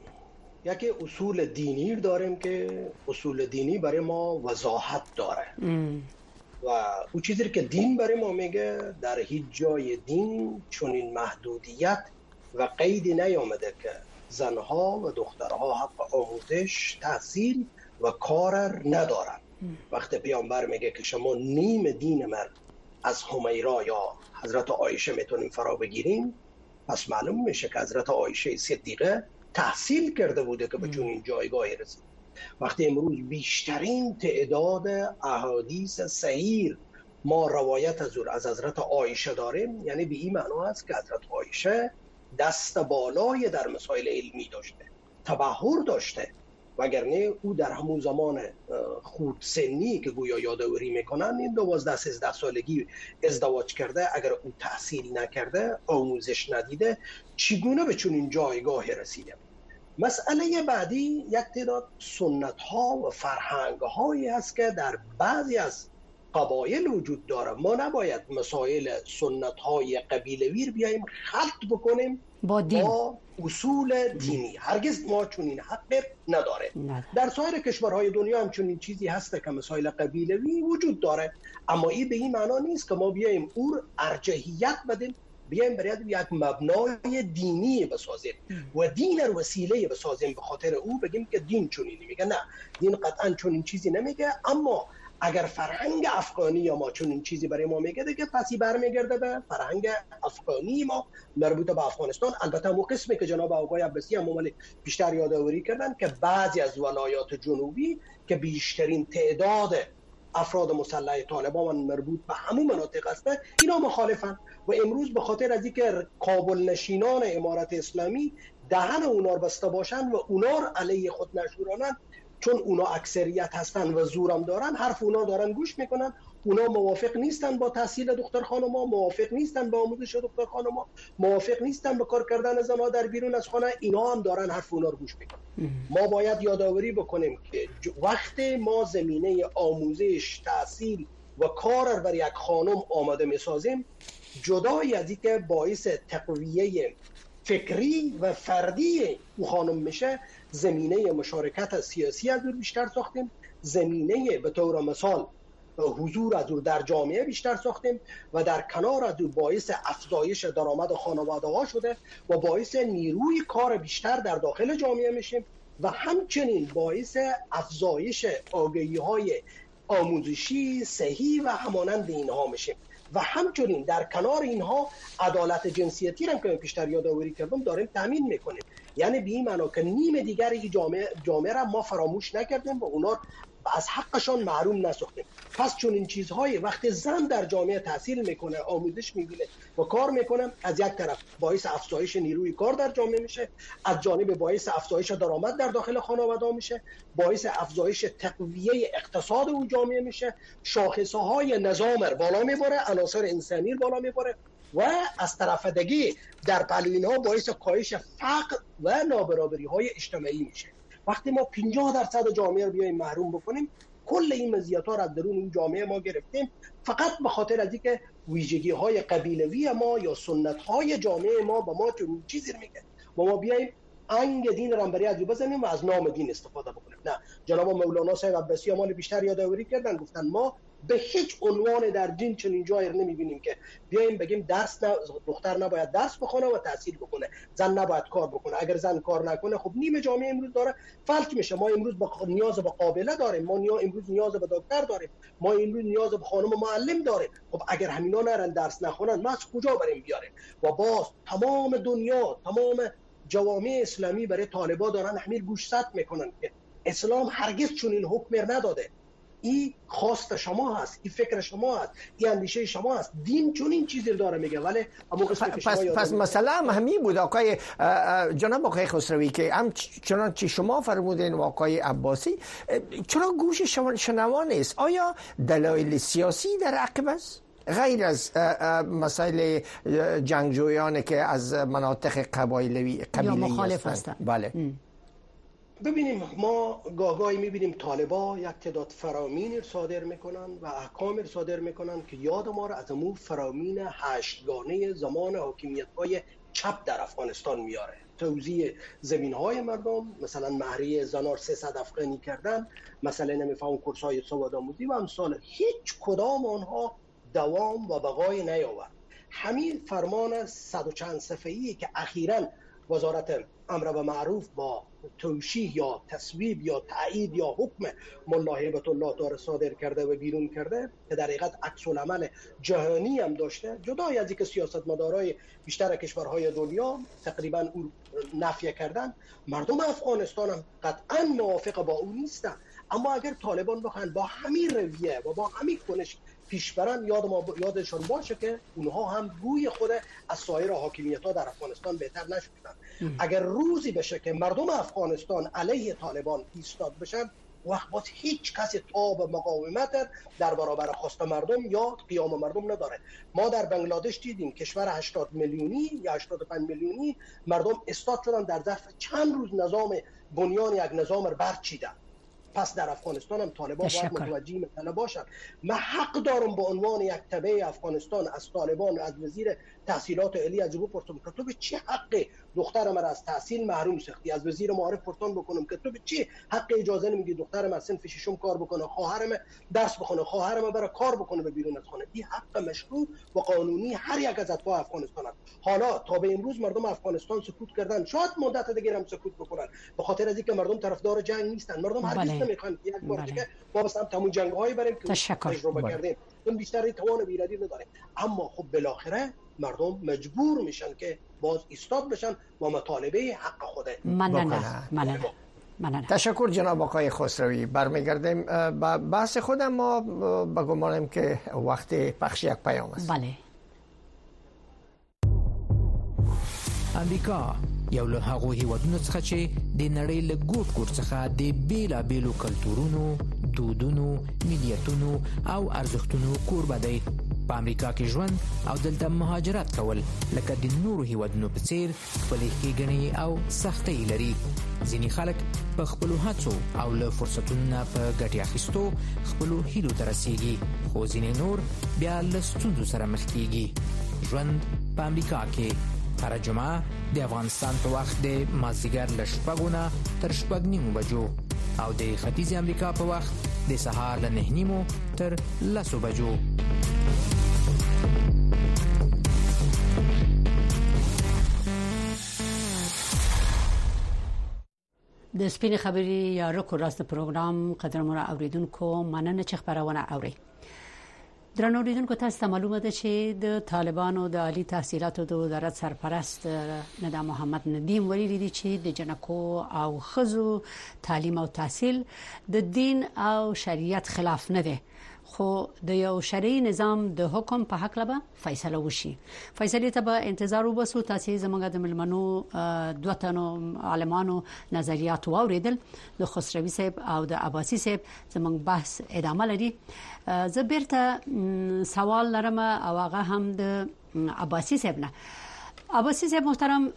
یکی اصول دینی داریم که اصول دینی برای ما وضاحت داره ام. و اون چیزی که دین برای ما میگه در هیچ جای دین چنین محدودیت و قیدی نیامده که زنها و دخترها حق آموزش، تحصیل و کار ندارن. وقتی پیامبر میگه که شما نیم دین من از همیرا یا حضرت عایشه میتونیم فرا بگیریم، پس معلوم میشه که حضرت عایشه صدیقه تحصیل کرده بوده که به چون این جایگاهی رسید. وقتی امروز بیشترین تعداد احادیث صحیح ما روایت از از حضرت عایشه داریم، یعنی به این معنا است که حضرت عایشه دست بالای در مسائل علمی داشته، تبحر داشته، وگرنه او در همون زمان خود سنی که گویا یادآوری میکنن این دوازده سیزده سالگی ازدواج کرده، اگر او تحصیل نکرده، آموزش ندیده، چگونه به چنین جایگاهی رسیده؟ مسئله بعدی یک تعداد سنت ها و فرهنگ هایی است که در بعضی از قبایل وجود داره. ما نباید مسائل سنت های قبیلوی بیایم خلط بکنیم با, با اصول دینی. هرگز ما چنین حق نداره. نه. در سایر کشورهای دنیا هم چنین چیزی هست که مسائل قبیلوی وجود داره، اما این به این معنا نیست که ما بیایم او ارجحیت بدیم، بیایم برای یک مبنای دینی بسازیم و دین رو وسیله بسازیم به خاطر او بگیم که دین چنینی میگه. نه، دین قطعا چنین چیزی نمیگه. اما اگر فرهنگ افغانی یا ما چنین چیزی برای ما میگه دیگه پسی برمیگرده به فرهنگ افغانی ما مربوط به افغانستان. البته مو قسمی که جناب آقای عباسی هم مال بیشتر یادآوری کردن که بعضی از ولایات جنوبی که بیشترین تعداد افراد مسلح طالبان مربوط به همون مناطق هسته، اینا مخالفن و امروز به خاطر از اینکه کابل نشینان امارت اسلامی دهن اونا رو بسته باشن و اونا رو علیه خود نشورانن، چون اونا اکثریت هستن و زورم دارن، حرف اونا دارن گوش میکنن. اونا موافق نیستن با تحصیل دختر خانما، موافق نیستن با آموزش دختر خانما، موافق نیستن با کار کردن زنها در بیرون از خانه. اینا هم دارن حرف اونا رو گوش میکنن. ما باید یادآوری بکنیم که وقت ما زمینه آموزش، تحصیل و کار بر یک خانم آماده میسازیم، جدای از اینکه باعث تقویه فکری و فردی او خانم میشه، زمینه مشارکت سیاسی از او بیشتر ساختیم، زمینه به طور مثال حضور از او در جامعه بیشتر ساختیم و در کنار از او باعث افزایش درآمد خانواده ها شده و باعث نیروی کار بیشتر در داخل جامعه میشیم و همچنین باعث افزایش آگاهی های آموزشی صحی و همانند اینها میشیم و همچنین در کنار اینها عدالت جنسیتی را که بیشتر یادآوری کردم داریم تامین میکنیم. یعنی به این معنا که نیم دیگر این جامعه جامعه را ما فراموش نکردیم و اونا از حقشان محروم نساختیم. پس چون این چیزهای وقتی زن در جامعه تحصیل میکنه، آموزش میبینه و کار میکنه، از یک طرف باعث افزایش نیروی کار در جامعه میشه، از جانب باعث افزایش درآمد در داخل خانواده میشه، باعث افزایش تقویه اقتصاد اون جامعه میشه، شاخصه های نظام بالا میبره، عناصر انسانی بالا میبره و از طرف دیگه در پهلو اینها باعث کاهش فقر و نابرابری های اجتماعی میشه. وقتی ما پنجاه درصد جامعه رو بیایم محروم بکنیم، کل این مزیت ها را درون این جامعه ما گرفتیم فقط به خاطر از اینکه ویژگی های قبیلوی ما یا سنت های جامعه ما به ما چون چیزی میگه و ما بیایم انگ دین را برای از بزنیم و از نام دین استفاده بکنیم. نه، جناب مولانا صاحب عباسی مال بیشتر یادآوری کردن، گفتن ما به هیچ عنوان در دین چنین جایی نمیبینیم که بیایم بگیم درس نه، دختر نباید درس بخونه و تحصیل بکنه، زن نباید کار بکنه. اگر زن کار نکنه خب نیم جامعه امروز داره فلج میشه. ما امروز با نیاز به قابله داریم، ما نیا امروز نیاز به دکتر داریم، ما امروز نیاز به خانم معلم داریم. خب اگر همینا نرن درس نخونن ما از کجا بریم بیاریم؟ و باز تمام دنیا، تمام جوامع اسلامی برای طالبا دارن همین گوشزد میکنن که اسلام هرگز چنین حکم نداده. این خواست شما هست، این فکر شما هست، این اندیشه شما هست. دین چون این چیزی داره میگه، ولی اما قسمت که شما پس پس مسئله هم همین بود آقای جناب آقای خسروی که هم چنانچه شما فرمودین و آقای عباسی، چرا گوش شما شنوا نیست؟ آیا دلایل سیاسی در عقب است؟ غیر از مسائل جنگجویان که از مناطق قبایلی قبیله‌ای هستند؟ بله. ام. ببینیم، ما گاهگاهی میبینیم طالبا یک تعداد فرامین صادر میکنن و احکام صادر میکنن که یاد ما را از امو فرامین هشتگانه زمان حاکمیت‌های چپ در افغانستان میاره. توزیع زمین‌های مردم، مثلا مهریه زنار سیصد افغانی کردن، مثلا نمیفهم کورس‌های سوادآموزی و امثال. هیچ کدام آنها دوام و بقای نیاورد. همین فرمان صد و چند صفحه‌ای که اخیراً وزارت امر به معروف با توشیح یا تصویب یا تایید یا حکم ملا هیبت الله داره صادر کرده و بیرون کرده که در حقیقت عکس العمل جهانی هم داشته، جدای از اینکه سیاستمدارای بیشتر کشورهای دنیا تقریبا اون نفی کردن، مردم افغانستان هم قطعا موافق با اون نیستن. اما اگر طالبان بخوان با همین رویه و با همین کنش پیش برن، یاد ما یادشون باشه که اونها هم گوی خود از سایر حاکمیت‌ها در افغانستان بهتر نشدن. اگر روزی بشه که مردم افغانستان علیه طالبان ایستاد بشن، وقت باز هیچ کسی تاب مقاومت در برابر خواست مردم یا قیام مردم نداره. ما در بنگلادش دیدیم کشور هشتاد میلیونی یا هشتاد و پنج میلیونی مردم ایستاد شدن، در ظرف چند روز نظام بنیان یک نظام رو برچیدن. پس در افغانستان هم طالبان باید متوجه مسئله باشن. من حق دارم به عنوان یک تبع افغانستان از طالبان، از وزیر تحصیلات عالی از او پرسم که تو به چه حقی دخترم را از تحصیل محروم ساختی؟ از وزیر معارف پرسان بکنم که تو به چه حق اجازه نمیدی دخترم از صنف ششم کار بکنه، خواهرم درس بخونه، خواهرم برای کار بکنه به بیرون از خانه؟ این حق مشروع و قانونی هر یک از اتباع افغانستان است. حالا تا به امروز مردم افغانستان سکوت کردن، شاید مدت دیگه هم سکوت بکنن به خاطر از اینکه مردم طرفدار جنگ نیستن. مردم هرگز نمیخوان یک بار دیگه ما بس هم تمون جنگ‌هایی بریم که تجربه کردیم، اون بیشتر توان بیرادی نداره. اما خب بالاخره مردم مجبور میشن که باز ایستاد بشن و مطالبه حق خوده. ممنونم. ممنونم. تشکر جناب آقای خسروی. برمیگردیم به بحث خودم. ما بگمانیم که وقت پخش یک پیام است. بله. امریکا یو له هغو هیوادونو څخه چې د نړۍ له ګوټ ګوټ څخه د بیلابیلو کلتورونو، دودونو، ملیتونو او ارزښتونو کوربه دی. په امریکا کې ژوند او دلته مهاجرت کول لکه د نورو هیوادونو په څیر خپلې ښېګڼې او سختۍ لري. ځینې خلک په خپلو هڅو او له فرصتونو نه په ګټې اخیستو خپلو هیلو ته رسیږي، خو ځینې نور بیا له ستونزو سره مخ کیږي. ژوند په امریکا کې هره جمعه د افغانستان په وخت د مازدیګر له شپږو نه تر شپږ نیمو بجو او د ختیځې امریکا په وخت د سهار له نه نیمو تر لسو بجو. د سپینې خبرې یا رکو راست پروګرام قدرمن اوریدونکو مننه چې خبرونه اوري. درنو اوریدونکو تاسو ته معلومه ده چې د طالبانو د عالی تحصیلاتو د وزارت سرپرست ندا محمد ندیم ویلي دي چې د جنکو او خزو تعلیم او تحصیل د دین او شریعت خلاف نه ده، خو د یو شرعي نظام د حکم په حق لبه فیصله وشي. فیصله ته به انتظار وباسو. تاسو زموږ د ملمنو دوه تنو عالمانو نظریات واوریدل، د خسروي صاحب او د عباسي صاحب. زموږ بحث ادامه لري. زه بیرته سوال لرم او هغه هم د عباسي صاحب نه. عباسي صاحب محترم،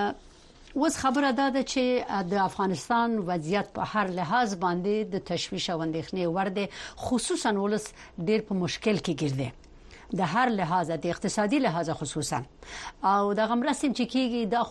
اوس خبره ده چې د افغانستان وضعیت په هر لحاظ باندې د تشویش او اندېښنې ور دي، خصوصا ولس ډېر په مشکل کې ګرځي د هر لحاظ، د اقتصادي لحاظ خصوصا، او د غمرستم چې کېږي د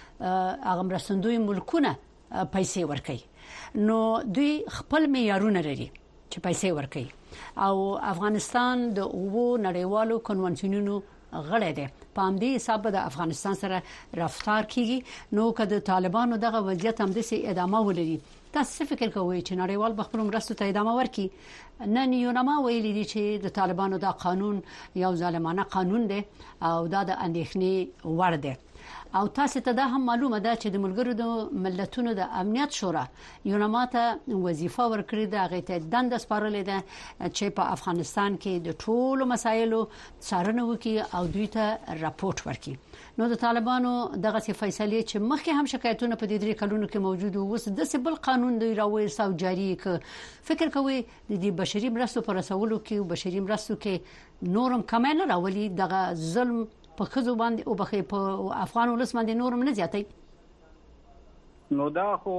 خو غمرستندوی ملکونه پیسې ورکي، نو دوی خپل معیارونه لري چې پیسې ورکي، او افغانستان د اوو نړیوالو کنوانسیونونو غړی دی. په همدې حساب د افغانستان سره رفتار کیږي. نو که د طالبانو دغه وضعیت هم د سي ادامه ولري، تاسو فکر کوئ چې نړیوال به خپل مرستو ته ادامه ورکړي؟ نن یو نما ویلي دي چې د طالبانو دا قانون یو ظالمانه قانون دی او دا د اندېښنې وړ دی. او تاسو ته دا هم معلومه ده چې د ملګرو د ملتونو د امنیت شورا یو نما ته وظیفه ورکړې ده، هغه ته دند سپارلې ده چې په افغانستان کې د ټولو مسایلو څارنه وکړي او دوی ته راپورټ ورکړي. نو د طالبانو دغه څه فیصله چې مخکې هم شکایتونه په دې درې کلونو کې موجود وو، اوس د سبل قانون دی راوېست او جاری ک. فکر کوي د دې بشري مرستو پر رسولو کې او بشري مرستو کې نورم کمال راولي دغه ظلم په خزو باندې او بخې په افغان ولس باندې نورم نه زیاتای؟ نو دا خو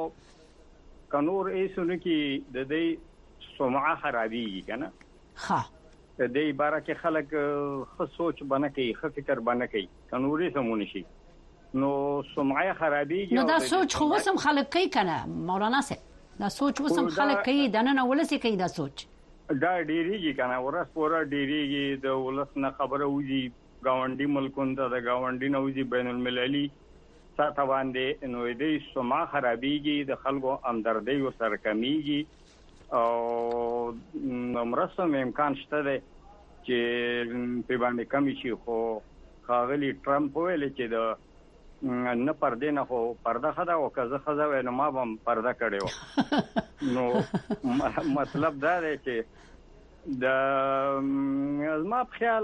کنور ایسونه کې د دې سمعه خرابېږي کنه. ها د دې باره کې خلک خو سوچ باندې کوي، خو فکر باندې کوي، کنوري سمونه شي، نو سمعه خرابېږي. نو دا سوچ خو وسم خلک کوي کنه مولانا سه، دا سوچ وسم خلک کوي، دا نه ولسی کوي دا سوچ. دا ډیریږي کنه، ورس پورا ډیریږي، د ولس نه خبره وږي، گاونډي ملکونو ته د گاونډي نوځي بین المللي ساته باندې نو دې سما خرابېږي، د خلکو همدردي ورسره کمیږي، او مرسته امکان شته دی چې په باندې کمی شي. خو خاغلی ټرمپ ویل چې د نه پردې نه خو پرده خدا او کزه خدا و نه ما هم پرده کړو. نو مطلب دا دی چې د ما په خیال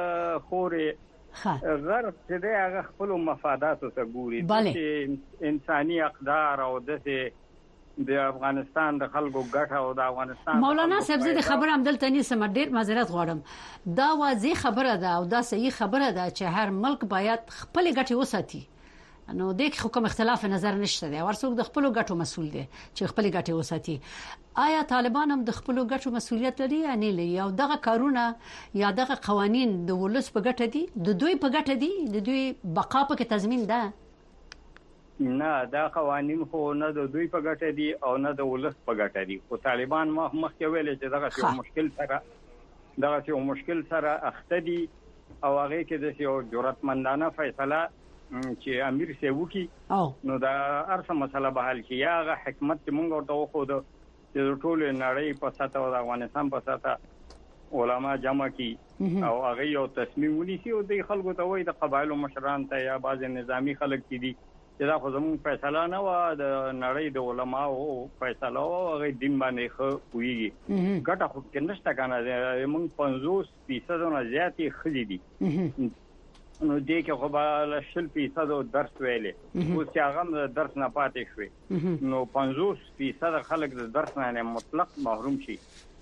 خوري غرب چې دی هغه خپل مفادات ته ګوري چې انساني اقدار او د د افغانستان د خلکو ګټه او د افغانستان. مولانا صاحب زه خبر هم دلته نیسم، ډیر معذرت غواړم. دا واضح خبره ده او دا صحیح خبره ده چې هر ملک باید خپل ګټه وساتي. نو دغه حکم اختلاف نظر نشته دی، ورڅوک د خپل ګټو مسول دی چې خپل ګټه وساتي. آیا طالبان هم د خپل ګټو مسولیت لري یا نه لري؟ او دغه کارونه یا دغه قوانين د ولس په ګټه دي، د دوی په ګټه دي، د دوی بقا په کې تضمین ده؟ نه، دا قوانين خو نه د دوی په ګټه دي او نه د ولس په ګټه دي. خو طالبان مخکې ویل چې دغه یو مشکل سره دغه یو مشکل سره اخته دي او هغه کې د یو جرأتمندانه فیصله چې امیر سی وکي، نو دا ارسه مسله به حل شي. یا حکمت چې مونږ ورته وخو د ټول نړۍ په ساته او د افغانستان په ساته علما جمع کی او هغه یو تصمیم ونیسي او د خلکو ته وایي د قبایلو مشران ته یا بعض نظامی خلک کې دي چې دا خو زموږ فیصله نه و، د نړۍ د علما او فیصله او هغه دین باندې خو ویږي. ګټه خو کې نشته کنه، موږ پنځوس فیصد نه زیاتې خلي دي، نو دې کې خو به شل فیصد درس ویلې، اوس چې هغه درس نه پاتې شوي، نو پنځوس فیصد خلک د درس نه مطلق محروم شي.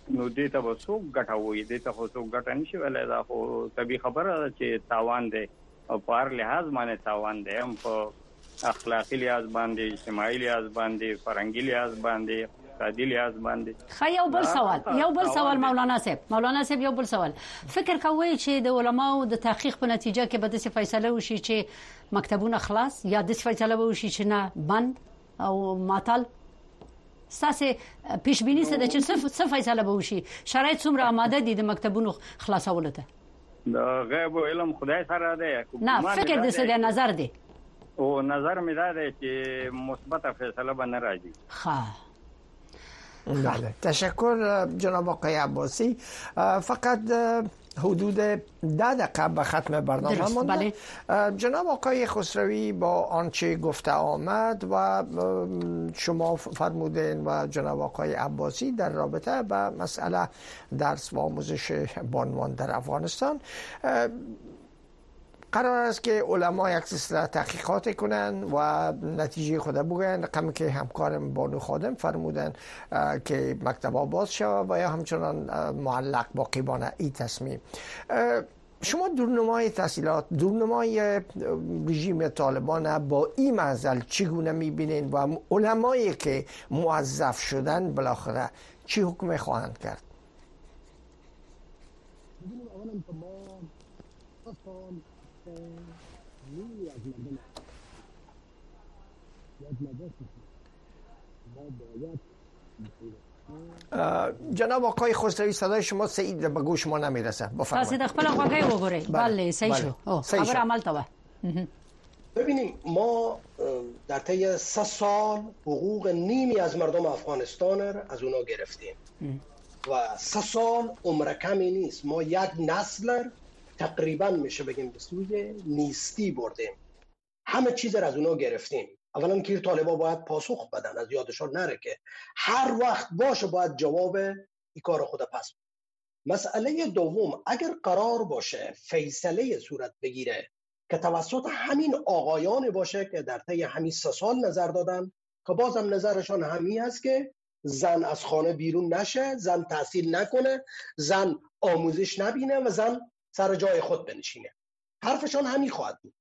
نو دې ته وسو غټوي دې ته وسو غټ نشي ولې دا خو طبي خبره ده چې تاوان دی او په هر لحاظ باندې تاوان دی هم په اخلاقی لحاظ باندې اجتماعي لحاظ باندې فرهنګي لحاظ باندې اقتصادي لحاظ باندې. خا یو بل سوال یو بل سوال مولانا صاحب مولانا صاحب یو بل سوال فکر کوي چې د علماو د تحقیق په نتیجه کې به د څه فیصله وشي چې مکتبونه خلاص یا د څه فیصله وشي چې نه بند او معطل ساسه پیش بینی څه د چې څه فیصله به وشي شرایط څومره آماده دي د مکتبونو خلاصولو ته د غیب علم خدای سره دی نه فکر د څه د نظر دی او نظر مې دا دی چې مثبت فیصله به نه راځي. ها بله تشکر جناب آقای عباسی. فقط حدود ده دقیقه به ختم برنامه مونده. جناب آقای خسروی با آنچه گفته آمد و شما فرمودین و جناب آقای عباسی در رابطه با مسئله درس و آموزش بانوان در افغانستان، قرار است که علما یک سلسله تحقیقات کنن و نتیجه خود بگن. رقمی که همکارم بانو خادم فرمودن که مکتبا باز شود و یا همچنان معلق باقی بانه این تصمیم. شما دورنمای تحصیلات دورنمای رژیم طالبان با این معضل چگونه میبینین و علمایی که موظف شدن بالاخره چی حکم خواهند کرد؟ جناب آقای خسروی صدای شما سعید به گوش ما نمیرسه. بفرمایید. تاسو د خپل غوږی وګورئ. بله صحیح شو. خبر عمل ته. ببینیم ما در طی سه سال حقوق نیمی از مردم افغانستان از اونا گرفتیم و سه سال عمر کمی نیست. ما یک نسل تقریبا میشه بگیم به سوی نیستی بردیم. همه چیز را از اونا گرفتیم. اولا که طالبا باید پاسخ بدن، از یادشان نره که هر وقت باشه باید جواب این کار خود پس. مسئله دوم، اگر قرار باشه فیصله صورت بگیره که توسط همین آقایان باشه که در طی همین سه سال نظر دادن، که بازم نظرشان همین است که زن از خانه بیرون نشه، زن تحصیل نکنه، زن آموزش نبینه و زن سر جای خود بنشینه. حرفشان همین خواهد بود.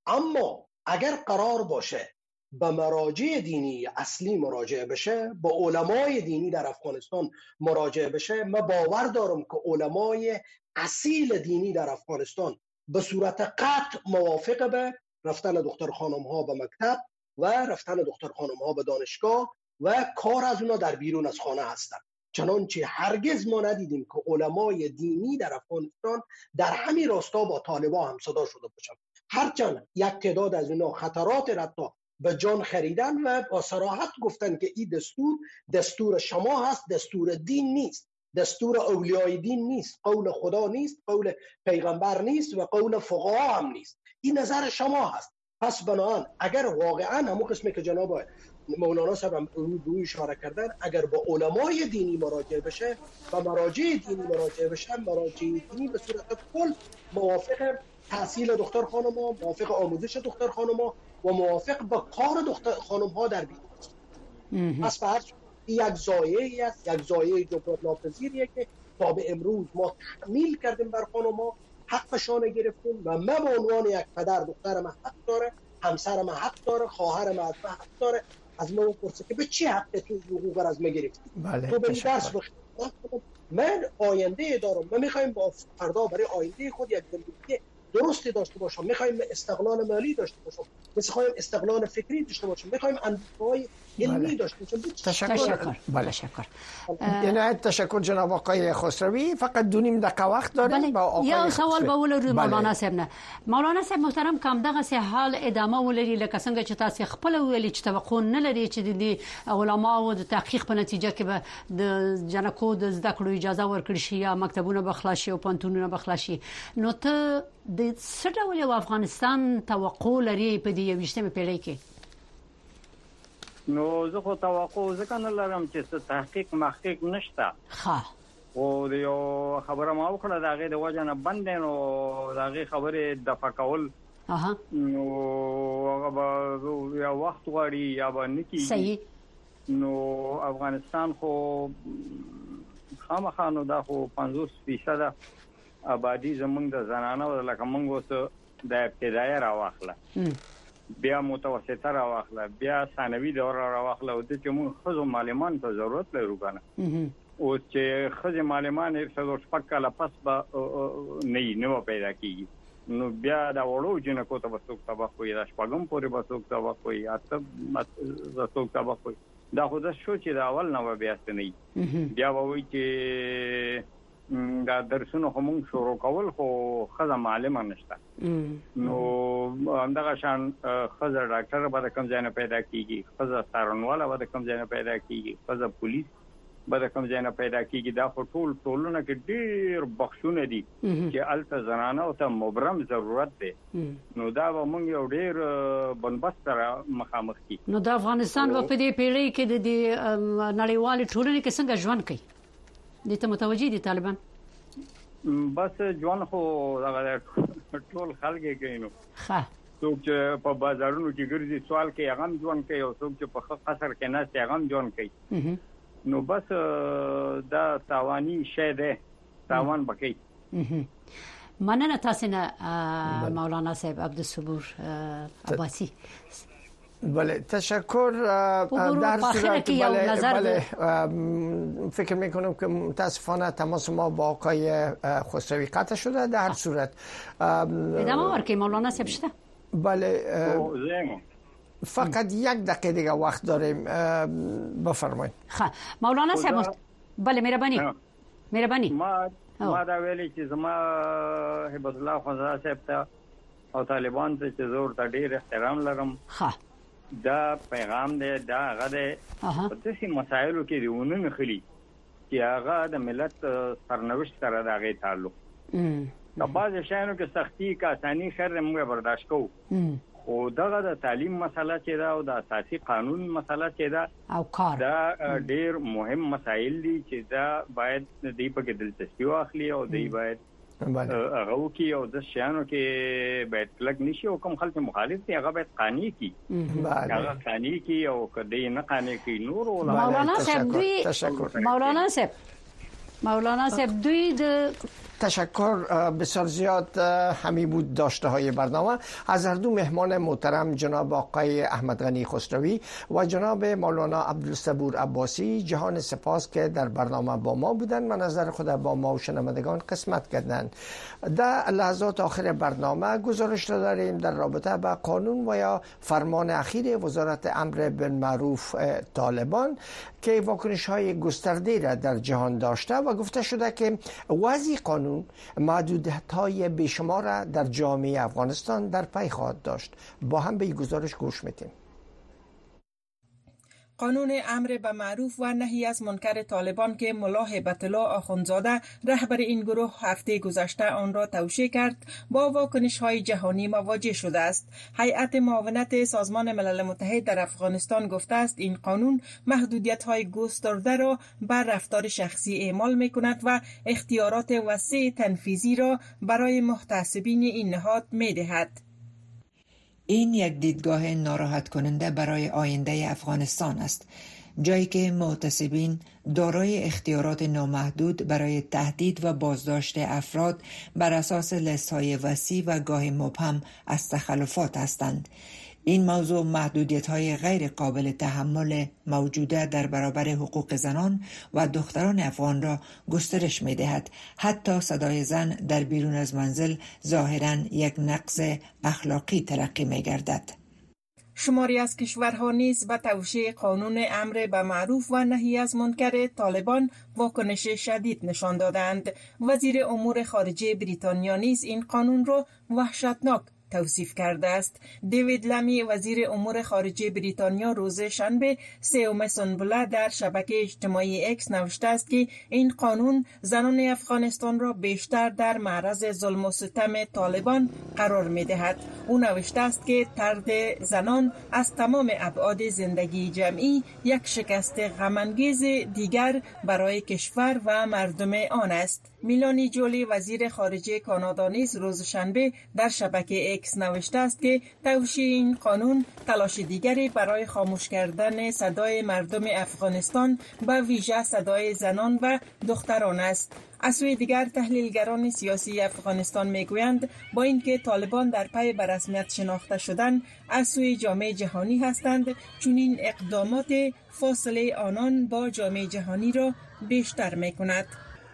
اما اگر قرار باشه به مراجع دینی اصلی مراجعه بشه، با علمای دینی در افغانستان مراجعه بشه، من باور دارم که علمای اصیل دینی در افغانستان به صورت قطع موافق به رفتن دختر خانم ها به مکتب و رفتن دختر خانم ها به دانشگاه و کار از اونا در بیرون از خانه هستن. چنانچه هرگز ما ندیدیم که علمای دینی در افغانستان در همین راستا با طالبان هم صدا شده باشن. هرچند یک تعداد از اونا خطرات رتا به جان خریدن و با صراحت گفتن که این دستور دستور شما هست، دستور دین نیست، دستور اولیای دین نیست، قول خدا نیست، قول پیغمبر نیست و قول فقها هم نیست، این نظر شما هست. پس بنابراین اگر واقعا همون قسمی که جناب مولانا صاحب روی اشاره کردن، اگر با علمای دینی مراجعه بشه و مراجع دینی مراجعه بشه، مراجع دینی به صورت کل موافق تحصیل دختر خانم ها، موافق آموزش دختر خانم ها و موافق با کار دختر خانم ها در بیرون. پس به یک زایعی است، یک زایعه جبران ناپذیریه که تا به امروز ما تحمیل کردیم بر خانم ها، حقشان گرفتیم و من به عنوان یک پدر، دختر من حق داره، همسر من حق داره، خواهر من حق داره، از من پرسه که به چی حق تو حقوق از من گرفتی؟ بله، تو به درس بخیر. من آینده دارم، من میخوایم با فردا برای آینده خود یک زندگی درستی داشته باشم، میخوایم استقلال مالی داشته باشم، میخوایم استقلال فکری داشته باشم، میخوایم اندیشه‌های علمی داشته باشم. تشکر. تشکر. بله. تشکر. یعنی تشکر جناب آقای خسروی. فقط دو نیم دقیقه وقت داریم. بله. با آقای یا سوال خسروی. به ول روی بله. مولانا صاحب نه. مولانا صاحب محترم کوم دغه سه حال ادامه ولري لکه څنګه چې تاسو خپل ویلي چې توقع نه لري چې د علماو د تحقیق په نتیجه کې به د جنکو د زده کړو اجازه ورکړي شي یا مکتبونه بخلا شي او پانتونونه بخلا شي. نو ته د څه ډول افغانستان توقع لري په دې یوشتمه پیړۍ کې؟ نو زه خو توقع ځکه نه لرم چې څه تحقیق محقق نشته. ها او د یو خبره ما وکړه د هغې د وجه نه بند دی، نو د هغې خبرې دفع کول اها نو هغه به یا وخت غواړي یا به نه کېږي. صحیح. نو افغانستان خو خامخا نو دا خو پنځوس فیصد آبادی زمونږ د زنانو لکه موږ اوس د ابتدایي راواخله بیا متوسطه راواخله بیا ثانوي دور راواخله او د کوم خزو معلمان ته ضرورت لري کنه او چې خزو معلمان یې څو شپږ کاله پس به نه نه پیدا کیږي نو بیا دا وړو جنکو ته وسوک تبا کوي دا شپږم پورې وسوک تبا کوي اته وسوک تبا کوي دا خو د شو چې دا اول نو بیا ستنی بیا وایي چې دا درسونه هم شروع کول خو خزه معلمه نشته نو همدغه شان خزه ډاکټر به کوم ځای نه پیدا کیږي خزه سارنواله به کوم ځای نه پیدا کیږي خزه پولیس به کوم ځای نه پیدا کیږي دا خو ټول ټولونه کې ډیر بخښونه دي چې الته زنانه او ته مبرم ضرورت دی نو دا به موږ یو ډیر بنبست سره مخامخ کی نو د افغانستان په دې پیړۍ کې د نړیوال ټولنې کې څنګه ژوند کوي د ته متوجي دي طالبان بس ژوند خو دا ټول خلک کوي نو ښه څوک چې په بازارونو کې ګرځي سوال کوي هغه ژوند کوي او څوک چې په قصر کې نه هغه ژوند کوي نو بس دا تاوانی شه ده تاوان بکی مننه تاسو نه مولانا صاحب عبدالصبور عباسی بله تشکر در صورت بله بله فکر میکنم که متاسفانه تماس ما با آقای خسروی قطع شده در هر صورت ادامه ورکه مولانا صاحب شده بله فقط یک دقیقه دیگه وقت داریم بفرمایید خب مولانا صاحب بله مهربانی مهربانی ما ما دا ویلي چې زما هبت الله خدا صاحب ته او طالبان ته چې زور ته ډیر احترام لرم ها دا پیغام دی دا غده په دې مسایلو کې دیونه مخلي چې هغه د ملت سرنوشت سره دغه تعلق د بعض شایانو کې سختی کا اساني خیر موږ برداشت کوو او دغه د تعلیم مسله چې دا او د اساسي قانون مسله چې دا او کار دا ډیر مهم مسایل دي چې دا باید د دې په کې دلچسپي واخلي او دی باید هغه کې او د شیانو کې باید کلک نشي او کوم خلک مخالف دي هغه باید قانوني کی هغه قانوني کی او کدی نه قانوني کی نور مولانا صاحب دوی مولانا صاحب مولانا صاحب دوی د تشکر بسیار زیاد همی بود داشته های برنامه از هر دو مهمان محترم جناب آقای احمد غنی خسروی و جناب مولانا عبدالصبور عباسی جهان سپاس که در برنامه با ما بودن و نظر خود با ما و شنوندگان قسمت کردند. در لحظات آخر برنامه گزارش را داریم در رابطه با قانون و یا فرمان اخیر وزارت امر بالمعروف طالبان که واکنش های گسترده را در جهان داشته و گفته شده که وضع قانون محدودیت‌های بیشمار در جامعه افغانستان در پی خواهد داشت. با هم به این گزارش گوش میدیم. قانون امر به معروف و نهی از منکر طالبان که ملا هیبت الله آخوندزاده رهبر این گروه هفته گذشته آن را توشیح کرد با واکنش‌های جهانی مواجه شده است. هیئت معاونت سازمان ملل متحد در افغانستان گفته است این قانون محدودیت‌های گسترده را بر رفتار شخصی اعمال می‌کند و اختیارات وسیع تنفیذی را برای محتسبین این نهاد می‌دهد. این یک دیدگاه ناراحت کننده برای آینده افغانستان است، جایی که محتسبین دارای اختیارات نامحدود برای تهدید و بازداشت افراد بر اساس لیست‌های وسیع و گاهی مبهم از تخلفات هستند. این موضوع محدودیت‌های غیر قابل تحمل موجوده در برابر حقوق زنان و دختران افغان را گسترش می‌دهد. حتی صدای زن در بیرون از منزل ظاهراً یک نقض اخلاقی تلقی می‌گردد. شماری از کشورها نیز به توشیح قانون امر به معروف و نهی از منکر طالبان واکنش شدید نشان دادند. وزیر امور خارجه بریتانیا نیز این قانون را وحشتناک توصیف کرده است. دیوید لمی وزیر امور خارجه بریتانیا روز شنبه سوم سنبله در شبکه اجتماعی اکس نوشته است که این قانون زنان افغانستان را بیشتر در معرض ظلم و ستم طالبان قرار می دهد. او نوشته است که طرد زنان از تمام ابعاد زندگی جمعی یک شکست غم‌انگیز دیگر برای کشور و مردم آن است. میلانی جولی وزیر خارجه کانادا نیز روز شنبه در شبکه اکس نوشته است که توشیح این قانون تلاش دیگری برای خاموش کردن صدای مردم افغانستان به ویژه صدای زنان و دختران است. از سوی دیگر تحلیلگران سیاسی افغانستان میگویند با اینکه طالبان در پی به رسمیت شناخته شدن از سوی جامعه جهانی هستند، چون این اقدامات فاصله آنان با جامعه جهانی را بیشتر میکند.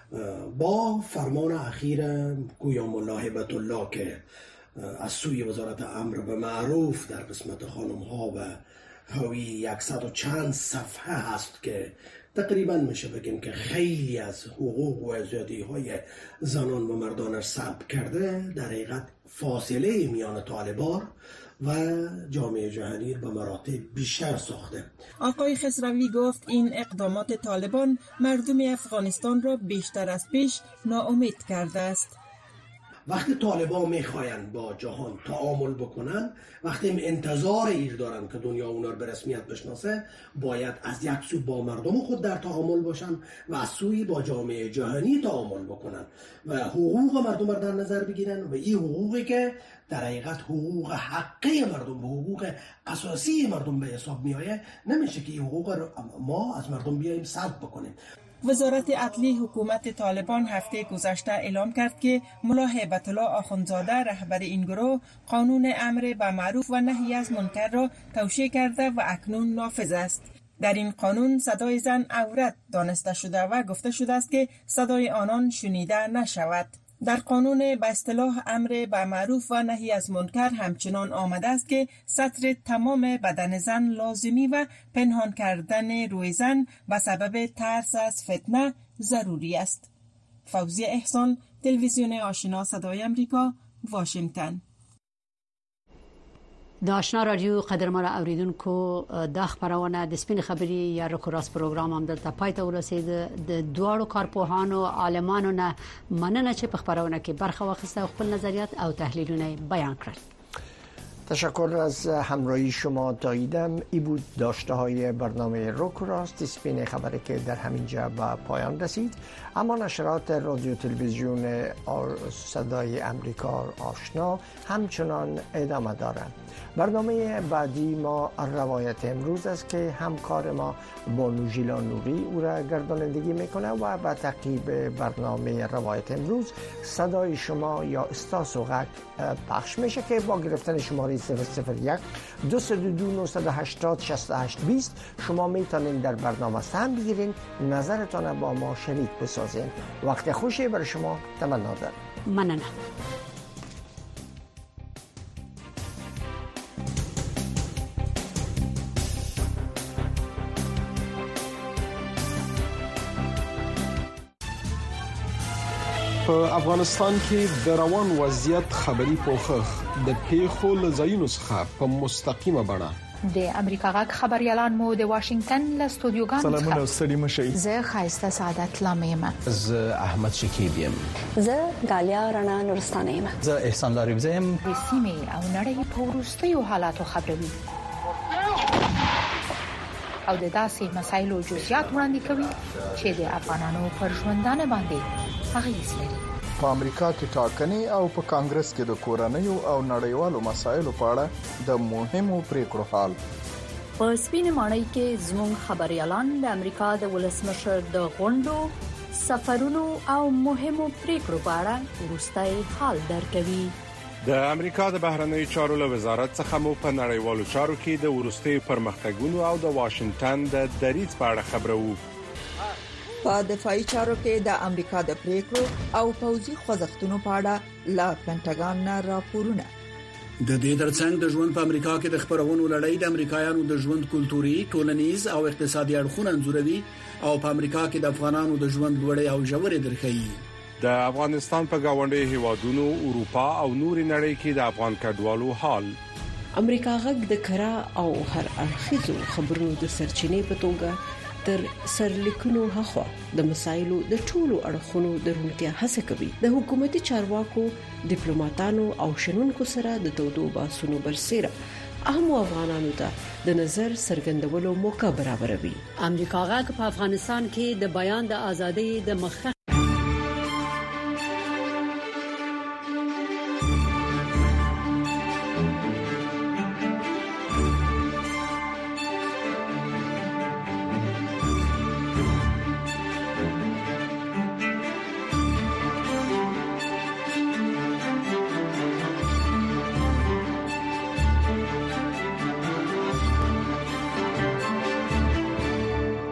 با فرمان اخیر گویا ملا هیبت الله که از سوی وزارت امر به معروف در قسمت خانم ها و حاوی یکصد و چند صفحه هست که تقریبا میشه بگیم که خیلی از حقوق و آزادی های زنان و مردانش ثبت کرده، در حقیقت فاصله میان طالبان و جامعه جهانی به مراتب بیشتر ساخته. آقای خسروی گفت این اقدامات طالبان مردم افغانستان را بیشتر از پیش ناامید کرده است. وقتی طالبان میخواین با جهان تعامل بکنن، وقتی انتظار ایر دارن که دنیا اونا رو به رسمیت بشناسه، باید از یک سو با مردم خود در تعامل باشن و از سوی با جامعه جهانی تعامل بکنن و حقوق مردم رو در نظر بگیرن و این حقوقی که در حقیقت حقوق حقی مردم و حقوق اساسی مردم به حساب میایه، نمیشه که این حقوق رو ما از مردم بیایم سلب بکنیم. وزارت عدلی حکومت طالبان هفته گذشته اعلام کرد که ملا هیبت الله آخوندزاده رهبر این گروه قانون امر به معروف و نهی از منکر را توشیح کرده و اکنون نافذ است. در این قانون صدای زن عورت دانسته شده و گفته شده است که صدای آنان شنیده نشود. در قانون به اصطلاح امر به معروف و نهی از منکر همچنان آمده است که ستر تمام بدن زن لازمی و پنهان کردن روی زن به سبب ترس از فتنه ضروری است. فوزیه احسان، تلویزیون آشنا صدای امریکا، واشنگتن. د آشنا رادیو قدرمن اوریدونکو د خبرونه د سپین خبري یا رکوراس پروګرام هم دلته پای ته ورسید. د دوړو کارپوهانو عالمانو نه مننه چې په خبرونه کې برخه واخیسته او خپل نظریات او تحلیلونه بیان کړل. تشکر از همراهی شما. داییدم ای بود داشته های برنامه روکراست سپین خبری که در همینجا به پایان رسید. اما نشرات رادیو تلویزیون صدای امریکا آشنا همچنان ادامه دارند. برنامه بعدی ما روایت امروز است که همکار ما بانو ژیلا نوری او را گردانندگی میکنه و به تعقیب برنامه روایت امروز صدای شما یا استاس و غک پخش میشه که با گرفتن شماره صفر صفر یک دو دو دو نه هشت شش هشت بیست شما میتونین در برنامه سهم بگیرین، نظرتان با ما شریک بسازین. وقت خوشی برای شما تمنا دارم. مننه. په افغانستان کې د روان وضعیت خبري پوښښ د پیښو لزاینو څخه په مستقیمه بڼه د امریکا غږ خبريالان مو د واشنگټن له استودیوګانو څخه سلامونه ستړي مشئ. زه خایسته سعادت لامیم. زه احمد شکیب یم. زه غالیا رڼا نورستانه یم. زه احسان لارب زم. د سیمې او نړۍ په وروستیو حالاتو خبروي او د داسې مسایلو جزئیات وړاندې کوي چې د افغانانو پر ژوندانه باندې اغیز لري. په امریکا کې ټاکنې او په کانګرس کې د کورنیو او نړیوالو مسایلو په اړه د مهمو پریکړو حال. په سپین ماڼۍ کې زموږ خبريالان د امریکا د ولسمشر د غونډو، سفرونو او مهمو پریکړو په اړه وروستي حال درکوي. د امریکا د بهرنیو چارو له وزارت څخه مو په نړیوالو چارو کې د وروستي پرمختګونو او د واشنگټن د دریځ په اړه خبرو. په دفاعي چارو کې د امریکا د پریکړو او پوځي خوځښتونو په اړه لا پینټاګان نه راپورونه. د دې ترڅنګ د ژوند په امریکا کې د خبرونو لړۍ د امریکایانو د ژوند کلتوري، ټولنیز او اقتصادي اړخونه انځوروي او په امریکا کې د افغانانو د ژوند لوړې او ژورې درخي. د افغانستان په گاونډي هیوادونو، اروپا او نوري نړۍ کې د افغان کډوالو حال. امریکا غږ د کرا او هر اړخیزو خبرونو د سرچینې په توګه تر سرلیکونو هخوا د مسایلو د ټولو اړخونو درونتیا هڅه کوي. د حکومتي چارواکو، ډیپلوماټانو او شنونکو سره د تودو باسونو برسېره اهم افغانانو ته د نظر څرګندولو موقع برابروي. امریکا غږ په افغانستان کې د بیان د ازادۍ د مخ